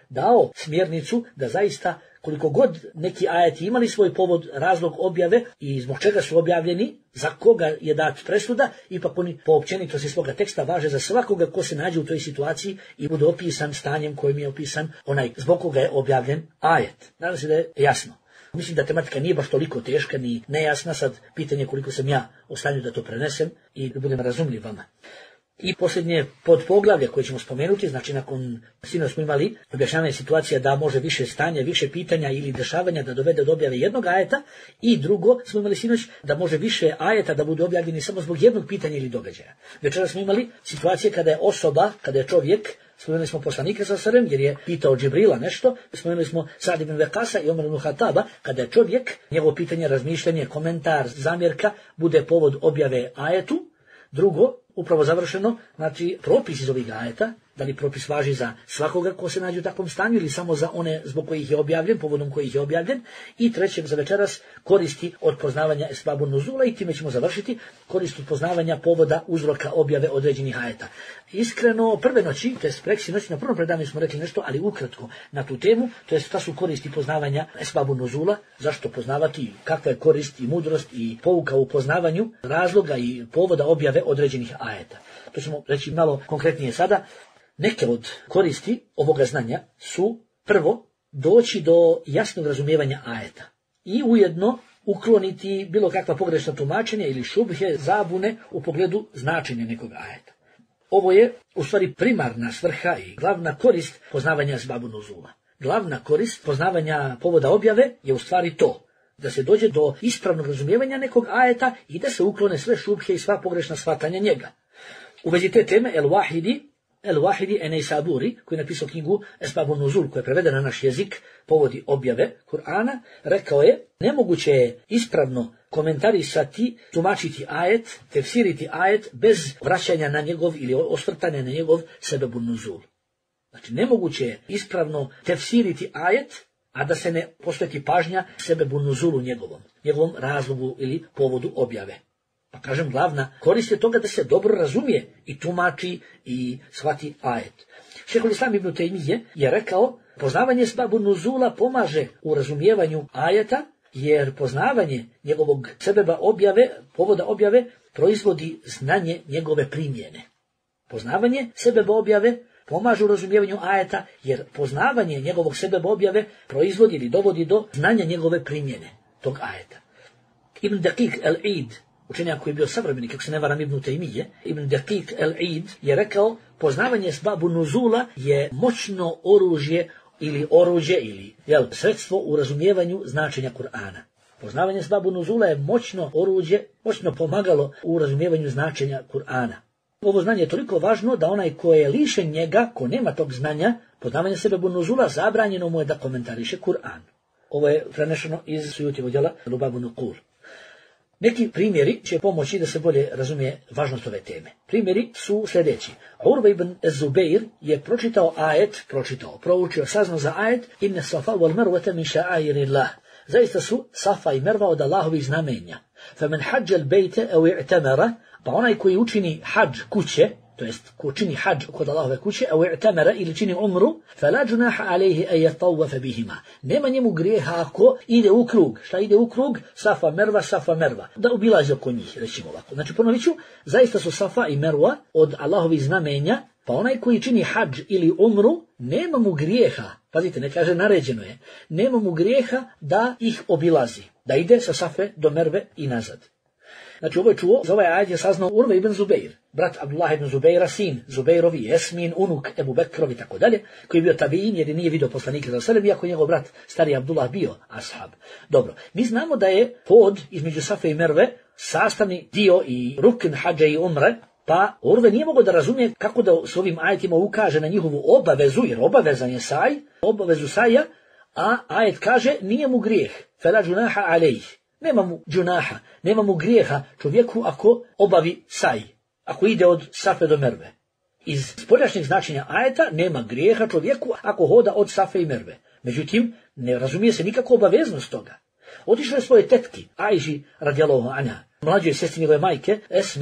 Speaker 1: dao smjernicu da zaista koliko god neki ajeti imali svoj povod, razlog objave i zbog čega su objavljeni, za koga je dat presuda, ipak oni po općenitosti svoga teksta važe za svakoga ko se nađe u toj situaciji i bude opisan stanjem kojim je opisan onaj zbog koga je objavljen ajet. Nadam se da je jasno. Mislim da tematika nije baš toliko teška ni nejasna, sad pitanje koliko sam ja u stanju da to prenesem i da budem razumljiv vama. I posljednje podpoglavlje koje ćemo spomenuti, znači nakon sinoć smo imali objašnjavanje situacija da može više stanja, više pitanja ili dešavanja da dovede do objave jednog ajeta, i drugo smo imali sinoć da može više ajeta da budu objavljeni samo zbog jednog pitanja ili događaja. Večera smo imali situacije kada je osoba, kada je čovjek, spomenuli smo poslanika sa srem jer je pitao Džibrila nešto, spomenuli smo Sad ibn Vekasa i Omer ibn Hataba, kada je čovjek, njegovo pitanje, razmišljanje, komentar, zamjerka bude povod objave ajetu. Drugo, upravo završeno, znači propis iz ovih ajeta, da li propis važi za svakoga ko se nađe u takvom stanju ili samo za one zbog kojih je objavljen, povodom kojih je objavljen. I trećeg za večeras, koristi od poznavanja esbabu nuzula, i time ćemo završiti, koristi od poznavanja povoda uzroka objave određenih ajeta. Iskreno, prve noći, to je preksi noći, na prvom predavanju smo rekli nešto, ali ukratko na tu temu, to je šta su koristi poznavanja esbabu nuzula, zašto poznavati, kakva je korist i mudrost i pouka u poznavanju razloga i povoda objave određenih ajeta. To ćemo reći malo konkretnije sada. Neke od koristi ovoga znanja su, prvo, doći do jasnog razumijevanja ajeta i ujedno ukloniti bilo kakva pogrešna tumačenja ili šubhe, zabune u pogledu značenja nekog ajeta. Ovo je u stvari primarna svrha i glavna korist poznavanja esbabu nuzula. Glavna korist poznavanja povoda objave je u stvari to, da se dođe do ispravnog razumijevanja nekog ajeta i da se uklone sve šubhe i sva pogrešna shvatanja njega. U vezi te teme El-Wahidi, El-Wahidi Eneisaburi, koji je napisao knjigu Esbabu nuzul, koja je prevedena na naš jezik, povodi objave Kur'ana, rekao je, nemoguće je ispravno komentarisati, tumačiti ajet, tefsiriti ajet bez vraćanja na njegov ili osvrtanja na njegov sebebu nuzul. Znači, nemoguće je ispravno tefsiriti ajet, a da se ne posveti pažnja sebebu nuzulu njegovom, njegovom razlogu ili povodu objave. Pa kažem, glavna korist je toga da se dobro razumije i tumači i shvati ajet. Šejhul Islam ibn Tejmije je rekao, poznavanje esbabu nuzula pomaže u razumijevanju ajeta, jer poznavanje njegovog sebeba objave, povoda objave, proizvodi znanje njegove primjene. Poznavanje sebeba objave pomaže u razumijevanju ajeta, jer poznavanje njegovog sebeba objave proizvodi ili dovodi do znanja njegove primjene tog ajeta. Ibn Daqiq el-Id, učenjak koji je bio savremenik, kako se ne varam, Ibn Tejmije, Ibn Daqiq el-Id je rekao, poznavanje esbabu nuzula je moćno oružje ili oruđe ili jel, sredstvo u razumijevanju značenja Kur'ana. Poznavanje esbabu nuzula je moćno oruđe, moćno pomagalo u razumijevanju značenja Kur'ana. Ovo znanje je toliko važno da onaj ko je lišen njega, ko nema tog znanja, poznavanje sebebu nuzula, zabranjeno mu je da komentariše Kur'an. Ovo je prenešeno iz Sujutijevog djela Lubabu Nuqul. Neki primjeri će pomoći da se bolje razumije važnost ove teme. Primjeri su sljedeći. Urva ibn Zubeir je pročitao ajet, pročitao, proučio, saznao za ajet, inne safa wal marwata min sha'airillah. Zaista su Safa i Merva od Allahovih znamenja. Faman hajja al-bayta aw i'tamara, pa onaj koji učini hadž kuće, to jest ko čini hadž kod Allahove kuće, aw i'tamara ili čini umru, fala junaha alayhi an yatawafa bihima. Nema njemu grijeha ako ide u krug. Šta ide u krug? Safa Merva, Safa Merva. Da obilazi oko njih, recimo ovako. Znači ponovit ću, zaista su Safa i Merva od Allahovih znamenja, pa onaj koji čini hadž ili umru, nema mu grijeha, pazite, ne kaže naređeno je, nema mu grijeha da ih obilazi, da ide sa Safe do Merve i nazad. Znači ovo je čuo, za ovaj ajet je saznao Urve ibn Zubeir, brat Abdullah ibn Zubeira, sin Zubeirovi, Esmin, unuk Ebu Bekrovi i tako dalje, koji je bio tabiin jer nije vidio poslanika za selem, iako je njegov brat stari Abdullah bio ashab. Dobro, mi znamo da je pod između Safe i Merve sastavni dio i rukn hadža i umre, pa Urve nije mogao da razumije kako da s ovim ajetima ukaže na njihovu obavezu, jer obavezan je saj, obavezu saja, a ajet kaže nije mu grijeh, fela džunaha alejh, nema mu džunaha, nema mu grijeha čovjeku ako obavi saj, ako ide od Safe do Merve. Iz spoljašnjeg značenja ajeta nema grijeha čovjeku ako hoda od Safe i Merve. Međutim, ne razumije se nikako obaveznost toga. Otišao je svoje tetki, Ajži radijallahu anha, mlađoj sestri njegove majke, Esme,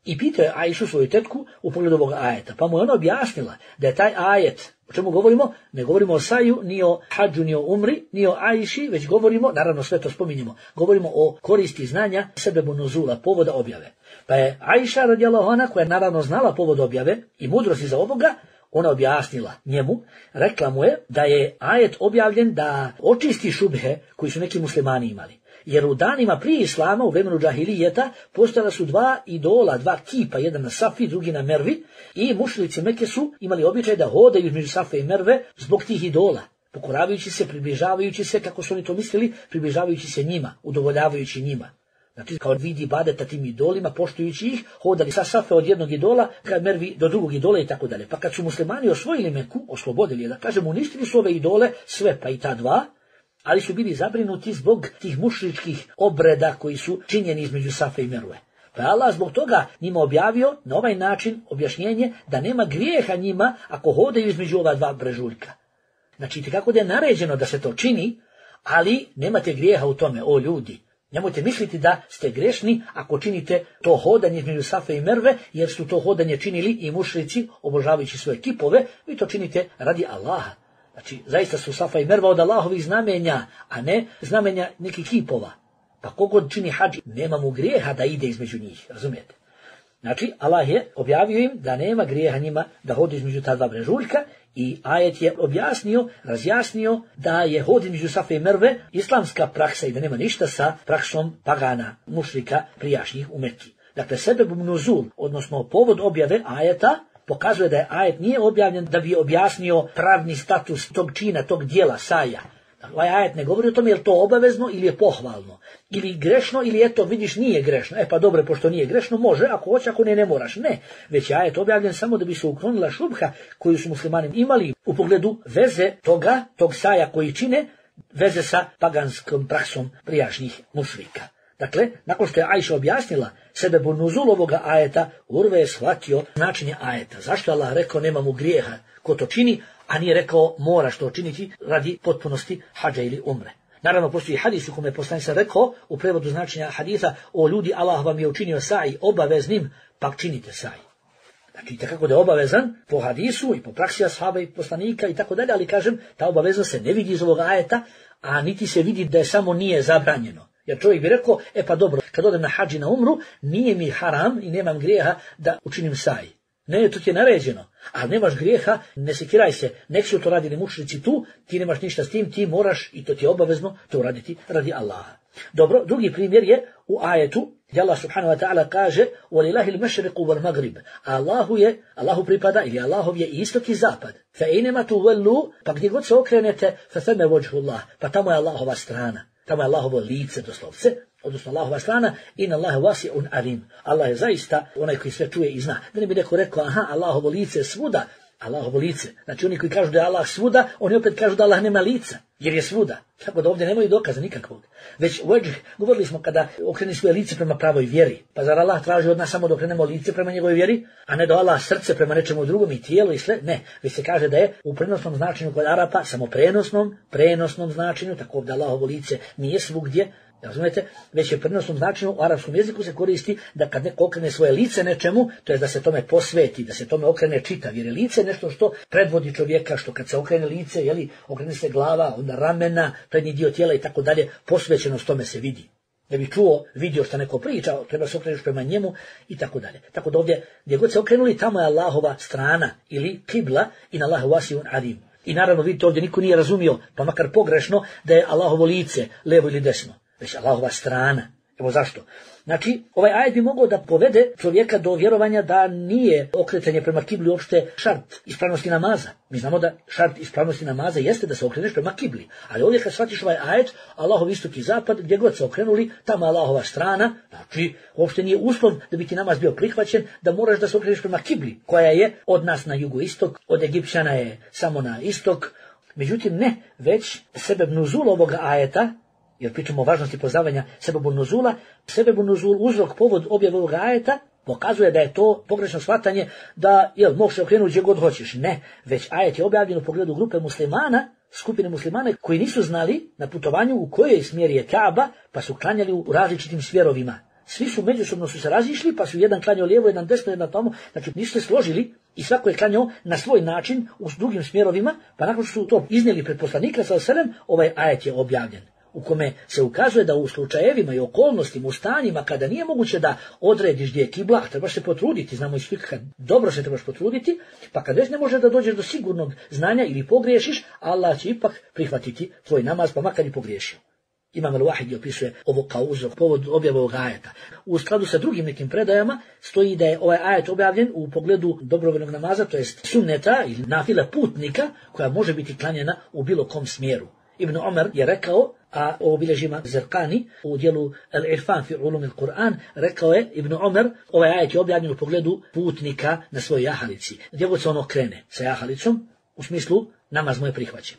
Speaker 1: I pitao je Ajšu, svoju tetku, u pogledu ovog ajeta. Pa mu je ona objasnila da je taj ajet, o čemu govorimo, ne govorimo o saju, ni o hadžu, ni o umri, ni o Ajši, već govorimo, naravno sve to spominjemo, govorimo o koristi znanja sebebu nuzula, povoda objave. Pa je Ajša radijallahu anha, koja je naravno znala povod objave i mudrosti za ovoga, ona objasnila njemu, rekla mu je da je ajet objavljen da očisti šubhe koji su neki muslimani imali. Jer u danima prije islama, u vremenu džahilijeta, postojala su dva idola, dva kipa, jedan na Safi, drugi na Mervi, i mušrici Mekke su imali običaj da hodaju između Safe i Merve zbog tih idola, pokoravajući se, približavajući se, kako su oni to mislili, približavajući se njima, udovoljavajući njima. Znači, kao vidi ibadeta tim idolima, poštujući ih, hodali sa Safe od jednog idola, ka Mervi do drugog idola i tako dalje. Pa kad su muslimani osvojili Meku, oslobodili, da kažemo, uništili su ove idole, sve pa i ta dva, ali su bili zabrinuti zbog tih mušričkih obreda koji su činjeni između Safe i Merve. Pa je Allah zbog toga njima objavio na ovaj način objašnjenje da nema grijeha njima ako hodaju između ova dva brežuljka. Znači, kako da je naređeno da se to čini, ali nemate grijeha u tome, o ljudi. Nemojte misliti da ste grešni ako činite to hodanje između Safe i Merve, jer su to hodanje činili i mušrici obožavajući svoje kipove, vi to činite radi Allaha. Znači, zaista su Safa i Merva od Allahovih znamenja, a ne znamenja nekih kipova. Pa kogod čini hadž, nema mu grijeha da ide između njih, razumijete? Znači, Allah je objavio im da nema grijeha njima da hodi između ta dva brežuljka i ajet je objasnio, razjasnio da je hod između Safe i Merve islamska praksa i da nema ništa sa praksom pagana, mušrika prijašnjih u Mekki. Dakle, sebebum nuzul, odnosno povod objave ajeta, pokazuje da je ajet nije objavljen da bi objasnio pravni status tog čina, tog dijela, saja. Ovaj ajet ne govori o tome je li to obavezno ili je pohvalno, ili grešno ili eto vidiš nije grešno. E pa dobro, pošto nije grešno može, ako hoće, ako ne, ne moraš. Ne, već je ajet objavljen samo da bi se uklonila šubha koju su muslimani imali u pogledu veze toga, tog saja koji čine, veze sa paganskom praksom prijašnjih mušrika. Dakle, nakon što je Ajša objasnila sebebu nuzul ovoga ajeta, Urve je shvatio značenje ajeta. Zašto Allah rekao nema mu grijeha ko to čini, a nije rekao moraš to činiti radi potpunosti hadža ili umre. Naravno, postoji hadis u kome je poslanik sam rekao u prevodu značenja hadisa, o ljudi, Allah vam je učinio saj obaveznim, pa činite saj. Znači, tako da je obavezan po hadisu i po praksi ashaba i poslanika i tako dalje, ali kažem, ta obaveznost se ne vidi iz ovoga ajeta, a niti se vidi da je samo nije zabranjeno. Jer čovjek bi rekao, e pa dobro, kad odem na hadž i na umru, nije mi haram i nemam grijeha da učinim saj. Ne, to ti je naređeno, ali nemaš grijeha, ne sekiraj se, nek su to radili mušrici tu, ti nemaš ništa s tim, ti moraš i to ti je obavezno to raditi radi Allaha. Dobro, drugi primjer je u ajetu, gdje Allah subhanahu wa ta'ala kaže وَلِلَهِ الْمَشْرِقُ وَالْمَغْرِبُ, Allahu je, Allahu pripada ili Allahov je istok i zapad. فَإِنَمَا تُوَلُّوا, pa gdje god se okrenete, فَثَمَ وَجْهُ اللَّهِ, pa tamo je Allahova strana. Tamo je Allahovo lice doslovce, odnosno Allahova strana, in Allahe wasi'un alim. Allah je zaista onaj koji sve čuje i zna. Da ne bi neko rekao, aha, Allahovo lice je svuda, Allahovo lice. Znači oni koji kažu da je Allah svuda, oni opet kažu da Allah nema lica, jer je svuda. Tako da ovdje nemaju dokaza nikakvog. Već vajh, govorili smo kada okreni svoje lice prema pravoj vjeri. Pa zar Allah traži od nas samo da okrenemo lice prema njegovoj vjeri, a ne da Allah srce prema nečemu drugom i tijelo i sve? Ne, već se kaže da je u prenosnom značenju kod Arapa, samo prenosnom, prenosnom značenju, tako da Allahovo lice nije svugdje, razumijete, već je prenosnom značenju u arapskom jeziku se koristi da kad neko okrene svoje lice nečemu, to je da se tome posveti, da se tome okrene čitav, jer je lice nešto što predvodi čovjeka, što kad se okrene lice, jeli, okrene se glava, onda ramena, prednji dio tijela i tako dalje, posvećenost tome se vidi. Da bi čuo, vidio što neko priča, treba se okrenuti prema njemu i tako dalje. Tako da ovdje, gdje god se okrenuli, tamo je Allahova strana ili kibla i na Allahu wasi'un alim. I naravno vidite ovdje niko nije razumio, pa makar pogrešno, da je Allahovo lice, levo ili desno, već Allahova strana. Evo zašto. Znači, ovaj ajet bi mogao da povede čovjeka do vjerovanja da nije okretanje prema kibli uopšte šart ispravnosti namaza. Mi znamo da šart ispravnosti namaza jeste da se okreneš prema kibli. Ali ovdje kad shvatiš ovaj ajet, Allahov istok i zapad, gdje god se okrenuli, tamo je Allahova strana, znači uopšte nije uslov da bi ti namaz bio prihvaćen, da moraš da se okreneš prema kibli, koja je od nas na jugoistok, od Egipćana je samo na istok. Međutim ne, već sebeb nuzul ovoga ajeta, jer pričamo o važnosti poznavanja sebebu nuzula, sebebu nuzul, uzrok, povod objave ovog ajeta, pokazuje da je to pogrešno shvatanje da, jel, možeš okrenuti gdje god hoćeš. Ne, već ajet je objavljen u pogledu grupe muslimana, skupine muslimana koji nisu znali na putovanju u kojoj smjeri je Kaaba, pa su klanjali u različitim smjerovima. svi su međusobno su se razišli, pa su jedan klanjao lijevo, jedan desno, jedan tamo, znači nisu se složili i svako je klanjao na svoj način u drugim smjerovima, pa nakon što su to iznijeli pred poslanika sallallahu alejhi ve sellem, ovaj ajet je objavljen, u kome se ukazuje da u slučajevima i okolnostima, u stanjima kada nije moguće da odrediš gdje je kibla, trebaš se potruditi, znamo iz fikha, dobro se trebaš potruditi, pa kad već ne može da dođeš do sigurnog znanja ili pogriješiš, Allah će ipak prihvatiti tvoj namaz, pa makar i pogriješio. Imam al-Wahidi opisuje ovo kao uzrok, povod objave ovog ajeta. U skladu sa drugim nekim predajama stoji da je ovaj ajet objavljen u pogledu dobrovoljnog namaza, to jest sunneta ili nafila putnika koja može biti klanjena u bilo kom smjeru. Ibn Omer je rekao, a o obilježima Zerkani u dijelu Al-Irfan fi ulum al-Quran, rekao je Ibn Omer, ovaj ajet je objavljen u pogledu putnika na svojoj jahalici. Gdje god se ono krene sa jahalicom, u smislu namaz mu je prihvaćen.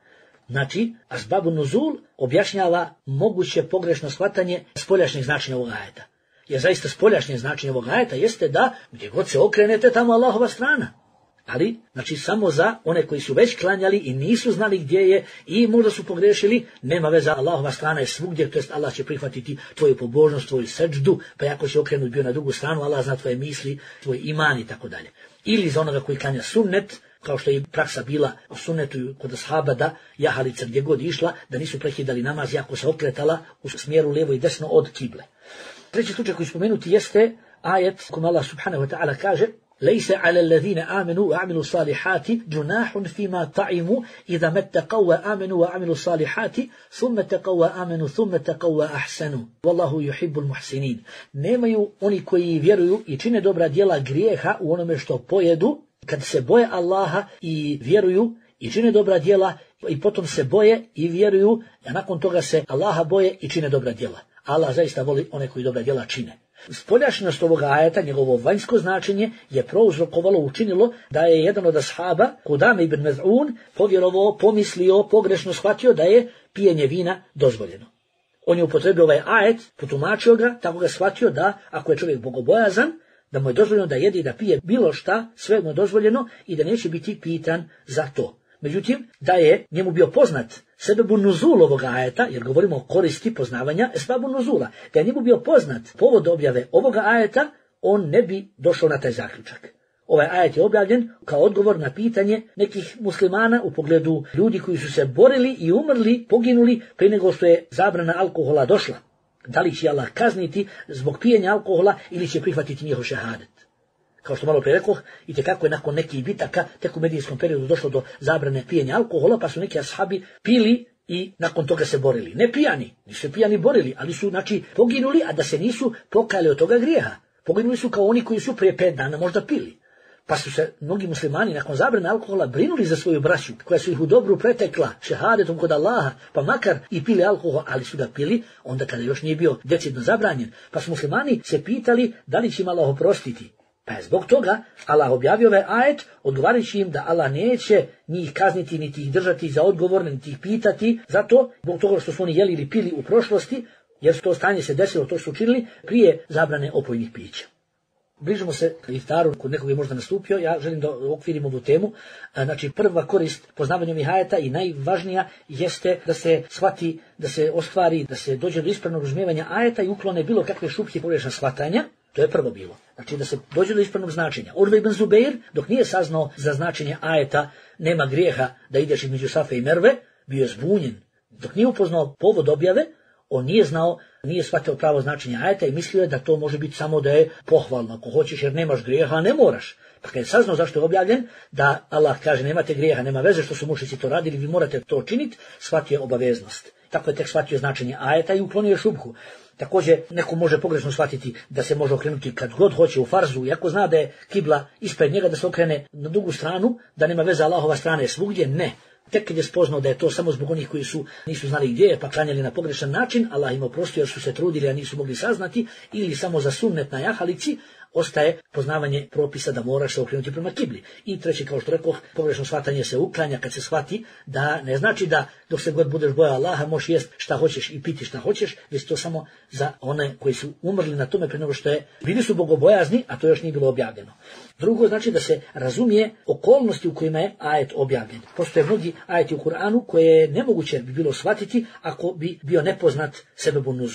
Speaker 1: Znači, asbabu nuzul objašnjava moguće pogrešno shvatanje spoljašnjeg značenja ovog ajeta. Jer zaista spoljašnje značenje ovog ajeta jeste da gdje god se okrenete, tamo Allahova strana. Ali, znači samo za one koji su već klanjali i nisu znali gdje je i možda su pogrešili, nema veza, Allahova strana je svugdje, to jest Allah će prihvatiti tvoju pobožnost, tvoju seđdu, pa ako će okrenut bio na drugu stranu, Allah zna tvoje misli, tvoj iman i tako dalje. Ili za onoga koji klanja sunnet, kao što je praksa bila u sunnetu kod ashaba da jahalica gdje god išla, da nisu prekidali namaz jako se okretala u smjeru lijevo i desno od kible. Treći slučaj koji spomenuti jeste ajet kome Allah subhanahu wa ta'ala kaže: ليس على الذين آمنوا وعملوا الصالحات جناح فيما طعموا إذا ما اتقوا وآمنوا وعملوا الصالحات ثم اتقوا وآمنوا ثم اتقوا وأحسنوا والله يحب المحسنين. Nemaju oni koji vjeruju i čine dobra djela grijeha u onome što pojedu, kad se boje Allaha i vjeruju i čine dobra djela i potom se boje i vjeruju, a nakon toga se Allaha boje i čine dobra djela. Allah zaista voli one koji dobra djela čine. Spoljašnjost ovoga ajeta, njegovo vanjsko značenje, je prouzrokovalo, učinilo da je jedan od ashaba, Kudame ibn Mez'un, povjerovao, pomislio, pogrešno shvatio da je pijenje vina dozvoljeno. On je upotrebio ovaj ajet, potumačio ga, tako ga shvatio da ako je čovjek bogobojazan, da mu je dozvoljeno da jede i da pije bilo šta, sve mu je dozvoljeno i da neće biti pitan za to. Međutim, da je njemu bio poznat sebebu nuzul ovoga ajeta, jer govorimo o koristi poznavanja esbabu nuzula, da je njemu bio poznat povod objave ovoga ajeta, on ne bi došao na taj zaključak. Ovaj ajet je objavljen kao odgovor na pitanje nekih muslimana u pogledu ljudi koji su se borili i umrli, poginuli prije nego što je zabrana alkohola došla. Da li će Allah kazniti zbog pijenja alkohola ili će prihvatiti njihov šehadet? Kao što malo prije rekoh, i tekako je nakon nekih bitaka, tek u medijskom periodu došlo do zabrane pijenja alkohola, pa su neki ashabi pili i nakon toga se borili. Ne pijani, nisu se pijani borili, ali su znači poginuli, a da se nisu pokajali od toga grijeha. Poginuli su kao oni koji su prije pet dana možda pili. Pa su se mnogi muslimani nakon zabrane alkohola brinuli za svoju braću, koja su ih u dobru pretekla šehadetom kod Allaha, pa makar i pili alkohol, ali su ga pili onda kada još nije bio decidno zabranjen. Pa su muslimani se pitali da li će im Allah oprostiti. Pa je zbog toga Allah objavio ovaj ajet, odgovarajući im da Allah neće njih kazniti, niti ih držati za odgovorne, niti ih pitati, zato zbog toga što su oni jeli ili pili u prošlosti, jer to stanje se desilo, to su učinili prije zabrane opojnih pića. Bližimo se iftaru, kod nekog je možda nastupio, ja želim da okvirim ovu temu. Znači, prva korist poznavanja ovih ajeta i najvažnija jeste da se shvati, da se ostvari, da se dođe do ispravnog razumijevanja ajeta i uklone bilo kakve šupke i pogrešna shvatanja. To je prvo bilo. Znači da se dođe do ispravnog značenja. Urve ibn Zubeir, dok nije saznao za značenje ajeta nema grijeha da ideš između Safe i Merve, bio je zbunjen. Dok nije upoznao povod objave, on nije znao, nije shvatio pravo značenje ajeta i mislio je da to može biti samo da je pohvalno. Ako hoćeš jer nemaš grijeha, a ne moraš. Pa kad je saznao zašto je objavljen, da Allah kaže nemate grijeha, nema veze što su mušnici to radili, vi morate to činiti, shvatio je obaveznost. Tako je tek shvatio značenje ajeta i uklonio je šubhu. Također, neko može pogrešno shvatiti da se može okrenuti kad god hoće u farzu, iako zna da je kibla ispred njega, da se okrene na drugu stranu, da nema veze Allahova strana je svugdje, ne. Tek kad je spoznao da je to samo zbog onih koji su nisu znali gdje je, pa klanjali na pogrešan način, Allah im oprostio jer su se trudili, a nisu mogli saznati, ili samo za sunnet na jahalici, ostaje poznavanje propisa da moraš se okrenuti prema kibli. I treći, kao što rekoh, pogrešno shvatanje se uklanja kad se shvati da ne znači da dok se god budeš bojao Allaha možeš jest šta hoćeš i piti šta hoćeš, već to samo za one koji su umrli na tome prije nego što je, bili su bogobojazni, a to još nije bilo objavljeno. Drugo znači da se razumije okolnosti u kojima je ajet objavljen. Postoje mnogi ajeti u Kur'anu koje nemoguće bi bilo shvatiti ako bi bio nepoznat sebebun nuzul.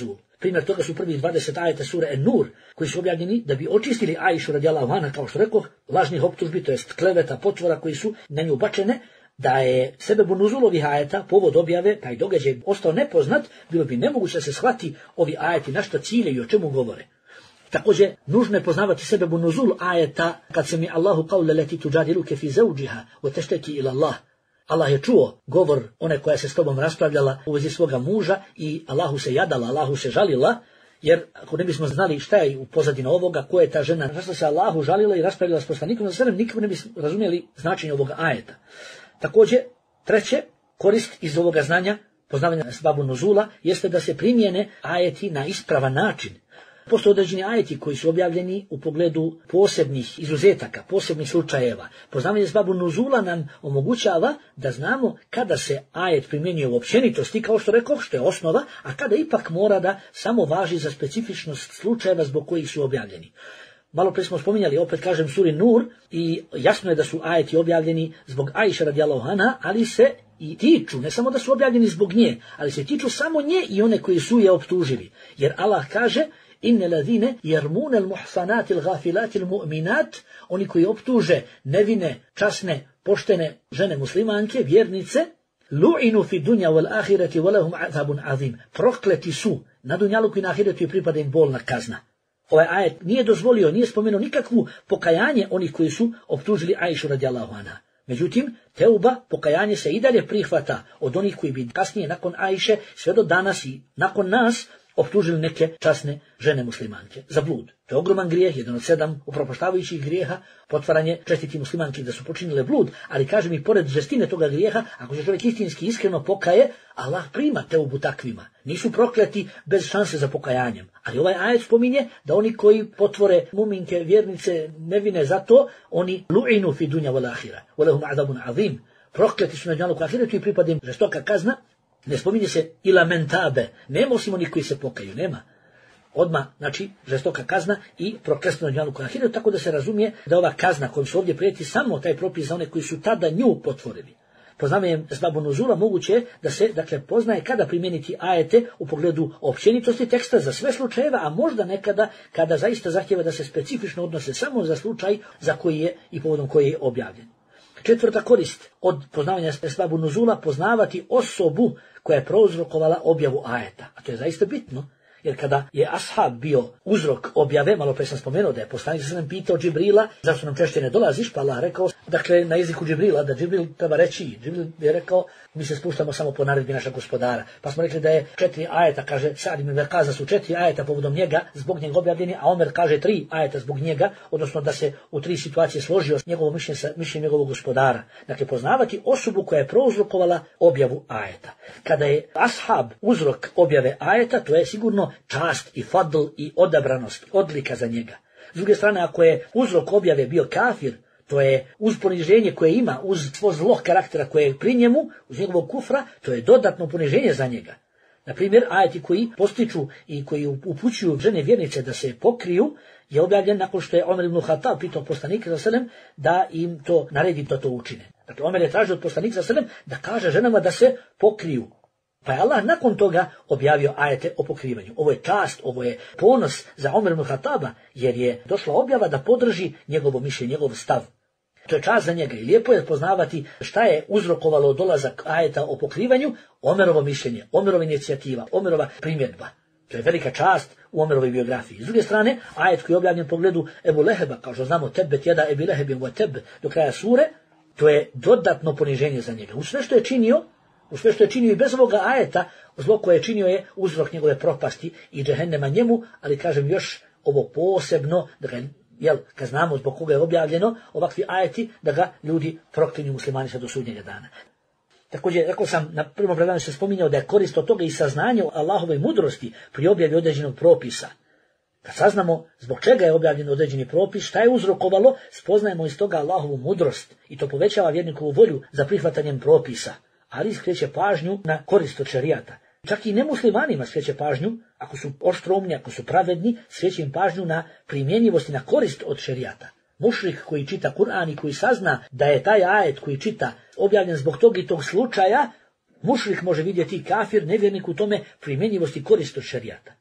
Speaker 1: Primjer toga su prvi dvadeset ajeta sure En-Nur, koji su objavljeni da bi očistili Ajšu radijallahu anha, kao što rekoh, lažnih optužbi, to jest kleveta, potvora koji su na nju bačene. Da je sebebu nuzulovih ajeta, povod objave, taj događaj ostao nepoznat, bilo bi nemoguće da se shvati ovi ajeti na što ciljaju i o čemu govore. Također, nužno je poznavati sebebu nuzul ajeta kad se mi Allahu qawla lati tujadiluke fi zawjiha wa tashtaki ila Allah. Allah je čuo govor one koja se s tobom raspravljala u vezi svoga muža i Allahu se jadala, Allahu se žalila, jer ako ne bismo znali šta je u pozadini ovoga, ko je ta žena, zašto se Allahu žalila i raspravljala s poslanikom, za nikako ne bismo razumjeli značenje ovoga ajeta. Također, treće, korist iz ovoga znanja, poznavanja sebabu nuzula, jeste da se primijene ajeti na ispravan način. Postoje određeni ajeti koji su objavljeni u pogledu posebnih izuzetaka, posebnih slučajeva. Poznavanje sebabu nuzula nam omogućava da znamo kada se ajet primjenjuje u općenitosti, kao što rekoh, što je osnova, a kada ipak mora da samo važi za specifičnost slučajeva zbog kojih su objavljeni. Malo prije smo spominjali, opet kažem, suri Nur, i jasno je da su ajeti objavljeni zbog Ajše radijallahu anha, ali se i tiču, ne samo da su objavljeni zbog nje, ali se tiču samo nje i one koji su je optužili. Jer Allah kaže: Inne ladine jermune al muhsanati al gafilati al mu'minat, oni koji optuže nevine, časne, poštene žene muslimanke, vjernice, lu'inu fi dunja wal ahireti walahum azabun azim, prokleti su na dunjaluku i na ahiretu i pripada im bolna kazna. Ovaj ajet nije dozvolio, nije spomenuo nikakvu pokajanje onih koji su optužili Ajšu radijallahu anha. Međutim, teuba, pokajanje se i dalje prihvata od onih koji bi kasnije nakon Ajše, sve do danas i nakon nas, optužili neke časne žene muslimanke za blud. To je ogroman grijeh, jedan od sedam upropaštavajućih grijeha, potvaranje čestiti muslimanki da su počinile blud, ali kažem i pored žestine toga grijeha, ako se čovjek istinski iskreno pokaje, Allah prima teubu takvima. Nisu prokleti bez šanse za pokajanjem. Ali ovaj ajet spominje da oni koji potvore muminke, vjernice, nevine za to, oni lu'inu fi dunja wal ahira, walahum azabun azim. Prokleti su na dunjaluku i ahiretu i pripada im žestoka kazna. Ne spominje se ila mentabe, nema osim onih koji se pokaju, nema. Odmah, znači, žestoka kazna i prokletstvo na dunjaluku i ahiretu, tako da se razumije da ova kazna kojom se ovdje prijeti samo taj propis za one koji su tada nju potvorili. Poznavanjem sebabu nuzula moguće je da se, dakle, poznaje kada primijeniti ajete u pogledu općenitosti teksta za sve slučajeva, a možda nekada kada zaista zahtjeva da se specifično odnose samo za slučaj za koji je i povodom koji je objavljen. Četvrta korist od poznavanja sebabu nuzula, poznavati osobu koja je prouzrokovala objavu ajeta. A to je zaista bitno, jer kada je ashab bio uzrok objave, malo pre sam spomenuo da je poslanik sallallahu alejhi ve sellem pitao Džibrila zašto nam češće ne dolaziš, pa Allah rekao, dakle na jeziku Džibrila, da Džibril treba reći, Džibril je rekao, mi se spuštamo samo po naredbi našeg gospodara. Pa smo rekli da je četiri ajeta, kaže Sa'd ibn Waqaza, su četiri ajeta povodom njega, zbog njega objavljeni, a Omer kaže tri ajeta zbog njega, odnosno da se u tri situacije složio s njegovo mišljenje sa mišljenjem njegovog gospodara. Dakle, poznavati osobu koja je prouzrokovala objavu ajeta. Kada je ashab uzrok objave ajeta, to je sigurno čast i fadl i odabranost, odlika za njega. S druge strane, ako je uzrok objave bio kafir, to je uz poniženje koje ima, uz svo zlo karaktera koje je pri njemu, uz njegovog kufra, to je dodatno poniženje za njega. Na primjer, ajeti koji postiču i koji upućuju žene vjernice da se pokriju, je objavljen nakon što je Omer ibn Khattab pitao poslanika sallallahu alejhi ve sellem da im to naredi da to učine. Dakle, Omer je tražio od poslanika sallallahu alejhi ve sellem da kaže ženama da se pokriju. Pa je Allah nakon toga objavio ajete o pokrivanju. Ovo je čast, ovo je ponos za Omer ibn Khattaba, jer je došla objava da podrži njegovo mišljenje, njegov stav. To je čast za njega i lijepo je poznavati šta je uzrokovalo dolazak ajeta o pokrivanju, Omerovo mišljenje, Omerova inicijativa, Omerova primjedba. To je velika čast u Omerovoj biografiji. S druge strane, ajet koji je objavljen u pogledu Ebu Leheba, kao što znamo, tebet jeda ebi lehebim wa teb, do kraja sure, to je dodatno poniženje za njega. U sve što je činio, u sve što je činio i bez ovoga ajeta, zlo koje je činio je uzrok njegove propasti i džehennema njemu, ali kažem još ovo posebno, da ga, jel, kad znamo zbog koga je objavljeno ovakvi ajeti, da ga ljudi proklinju muslimani sve do sudnjega dana. Također, rekao sam, na prvom predavanju se spominjao da je korist od toga i saznanje o Allahove mudrosti pri objavi određenog propisa. Kad saznamo zbog čega je objavljen određeni propis, šta je uzrokovalo, spoznajemo iz toga Allahovu mudrost i to povećava vjernikovu volju za prihvatanjem propisa, ali skreće pažnju na korist od šerijata. Čak i nemuslimanima skreće pažnju, ako su oštroumni, ako su pravedni, skreće im pažnju na primjenjivost i na korist od šerijata. Mušrik koji čita Kur'an i koji sazna da je taj ajet koji čita objavljen zbog tog i tog slučaja, mušrik može vidjeti kafir, nevjernik u tome primjenjivost i korist od šerijata.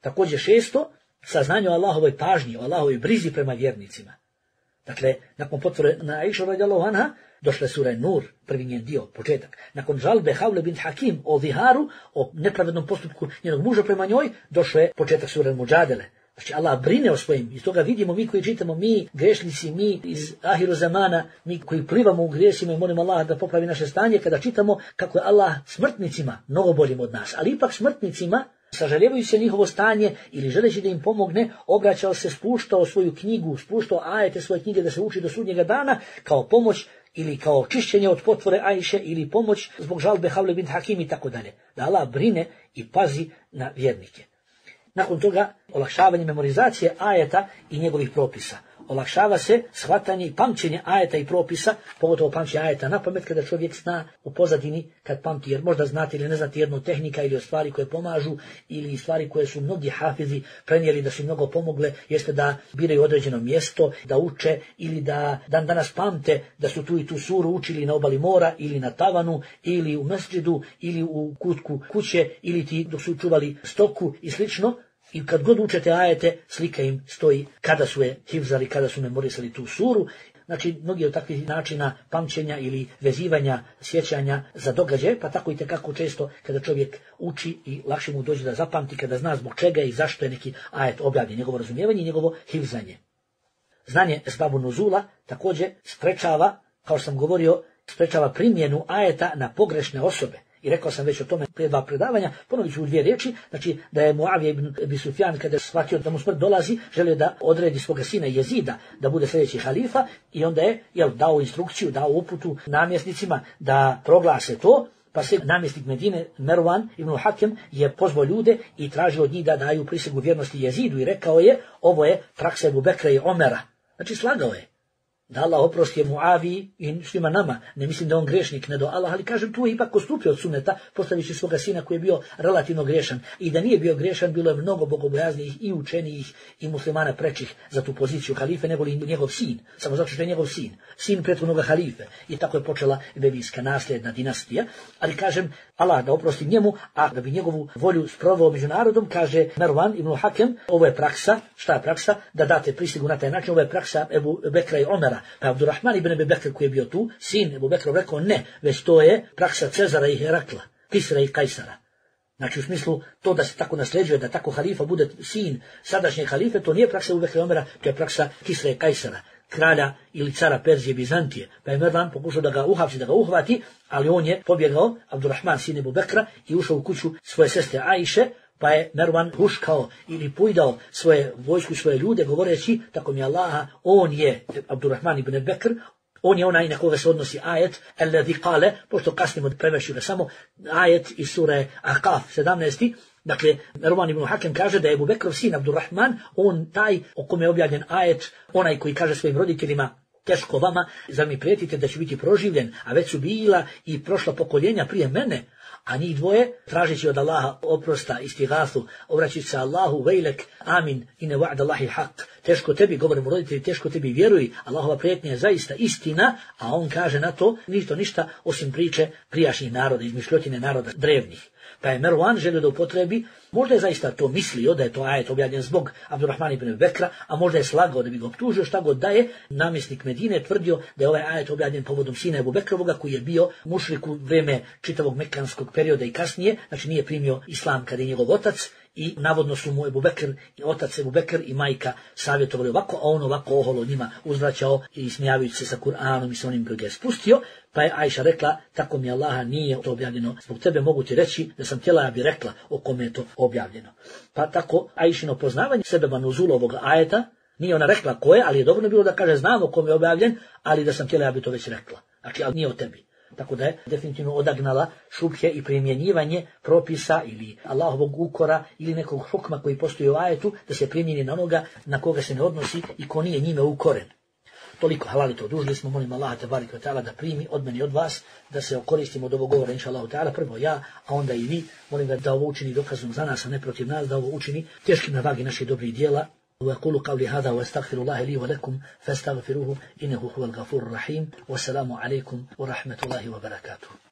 Speaker 1: Također šesto, saznanje o Allahovoj pažnji, o Allahovoj brizi prema vjernicima. Dakle, nakon potvrde na Aisha radijallahu anha, došla sura Nur, prvi njen dio, početak. Nakon žalbe Havle bint Hakim o viharu, o nepravednom postupku njenog muža prema njoj, došao je početak sura Muđadele. Znači, Allah brine o svojim, iz toga vidimo mi koji čitamo, mi grešnici, mi iz ahiru zamana, mi koji plivamo u grijesima i molimo Allah da popravi naše stanje, kada čitamo kako je Allah smrtnicima mnogo boljim od nas, ali ipak smrtnicima, sažaljevajući se njihovo stanje ili želeći da im pomogne, obraćao se, spuštao svoju knjigu, spuštao ajete svoje knjige da se uči do sudnjega dana kao pomoć ili kao čišćenje od potvore Ajše ili pomoć zbog žalbe Havle bint Hakim i tako dalje. Da Allah brine i pazi na vjernike. Nakon toga, olakšavanje memorizacije ajeta i njegovih propisa. Olakšava se shvatanje i pamćenje ajeta i propisa, pogotovo pamćenje ajeta na pamet kada čovjek zna u pozadini kad pamti, jer možda znate ili ne znate jednu tehnika ili stvari koje pomažu ili stvari koje su mnogi hafizi prenijeli da su mnogo pomogle, jeste da biraju određeno mjesto, da uče ili da dan danas pamte da su tu i tu suru učili na obali mora ili na tavanu ili u mesdžidu ili u kutku kuće ili ti dok su čuvali stoku i slično. I kad god učete ajete, slika im stoji kada su je hifzali, kada su memorisali tu suru. Znači, mnogi od takvih načina pamćenja ili vezivanja, sjećanja za događaje, pa tako i tekako često kada čovjek uči i lakše mu dođe da zapamti, kada zna zbog čega i zašto je neki ajet objavljen, njegovo razumijevanje i njegovo hifzanje. Znanje esbabu nuzula također sprečava, kao što sam govorio, sprečava primjenu ajeta na pogrešne osobe. I rekao sam već o tome prije dva predavanja, ponovit ću u dvije riječi, znači da je Muavija ibn Abi Sufjan kada je shvatio da mu smrt dolazi, želio da odredi svoga sina Jezida da bude sljedeći halifa i onda je jel, dao instrukciju, dao uputu namjesnicima da proglase to, pa se namjesnik Medine Mervan ibn Hakem je pozvao ljude i tražio od njih da daju prisegu vjernosti Jezidu i rekao je, ovo je praksa Ebu Bekra i Omera. Znači slagao je. Da Allah oprosti Muaviji i svima nama. Ne mislim da on grešnik, ne do Allah, ali kažem tu je ipak postupio od suneta, postavići svoga sina koji je bio relativno grešan. I da nije bio grešan, bilo je mnogo bogobojaznijih i učenijih i muslimana prečih za tu poziciju halife, nego li njegov sin. Samo zato što je njegov sin. Sin prethodnog halife. I tako je počela bebijska nasljedna dinastija. Ali kažem, Allah da oprosti njemu, a da bi njegovu volju sproveo među narodom, kaže Mervan ibn Hakem, ovo je praksa, šta je praksa? Da date prisegu na taj način, ovo je praksa Ebu Bekra i Omera. Pa Abdurrahman ibn Abi Bekr koji je bio tu, sin Ebu Bekra rekao ne, već to je praksa Cezara i Herakla, Kisra i Kajsara. Znači u smislu to da se tako nasljeđuje, da tako halifa bude sin sadašnje halife, to nije praksa Ebu Bekra i Omera, to je praksa Kisra i Kajsara, kralja ili cara Perzije Bizantije. Pa je Mervan pokušao da ga uhapsi, da ga uhvati, ali on je pobjegao, Abdurrahman sin Ebu Bekra, i ušao u kuću svoje sestre Ajše, pa je Mervan huškao ili pujdao svoje vojsku, svoje ljude, govoreći, tako mi Allaha, on je Abdurrahman ibn Bekr, on je onaj na koga se odnosi ajet, alladhi kale, pošto kasnimo prevešću ga samo, ajet iz sure Ahqaf sedamnaesti. Dakle, Mervan ibn Hakem kaže da je Ebu Bekrov sin Abdurrahman, on taj o kome je objavljen ajet, onaj koji kaže svojim roditeljima, teško vama, zar mi prijetite da će biti proživljen, a već su bila i prošla pokoljenja prije mene, a njih dvoje, tražeći od Allaha oprosta, istigathu, obraćajući se Allahu, vejlek, amin, ine wa'd Allahi haq. Teško tebi, govorimo roditelji, teško tebi vjeruj, Allahova prijetnja je zaista istina, a on kaže na to, ništa ništa osim priče prijašnjih naroda, izmišljotine naroda drevnih. Pa je Mervan želio da upotrebi, možda je zaista to mislio da je to ajet objavljen zbog Abdurrahman ibn Bekra, a možda je slagao da bi ga optužio, šta god da je, namjesnik Medine tvrdio da je ovaj ajet objavljen povodom sina Ebu Bekrovoga koji je bio mušrik u vrijeme čitavog mekanskog perioda i kasnije, znači nije primio islam kada je njegov otac, i navodno su mu Ebu Bekr, otac Ebu Bekr i majka savjetovali ovako, a on ovako oholo njima uzvraćao i smijavajući se sa Kur'anom i sa onim koji ga je spustio. Pa je Ajša rekla, tako mi Allaha nije to objavljeno, zbog tebe mogu ti reći da sam htjela, ja bi rekla o kome je to objavljeno. Pa tako Ajšino poznavanje sebeba nuzula ovoga ajeta, nije ona rekla ko je, ali je dobro bilo da kaže znam o kome je objavljen, ali da sam htjela, ja bi to već rekla. Znači, ali nije o tebi. Tako da je definitivno odagnala šupke i primjenjivanje propisa ili Allahovog ukora ili nekog hukma koji postoji u ajetu da se primjeni na onoga na koga se ne odnosi i ko nije njime ukoren. Toliko, halalito, odužili smo, molim Allaha tebareke ve taala da primi od meni i od vas, da se okoristimo od ovog govora, inša Allahu ta'ala, prvo ja, a onda i vi, molim ga da ovo učini dokazom za nas, a ne protiv nas, da ovo učini teškim na vagi naših dobrih dijela. وأقول قولي هذا وأستغفر الله لي ولكم فاستغفروه إنه هو الغفور الرحيم والسلام عليكم ورحمة الله وبركاته.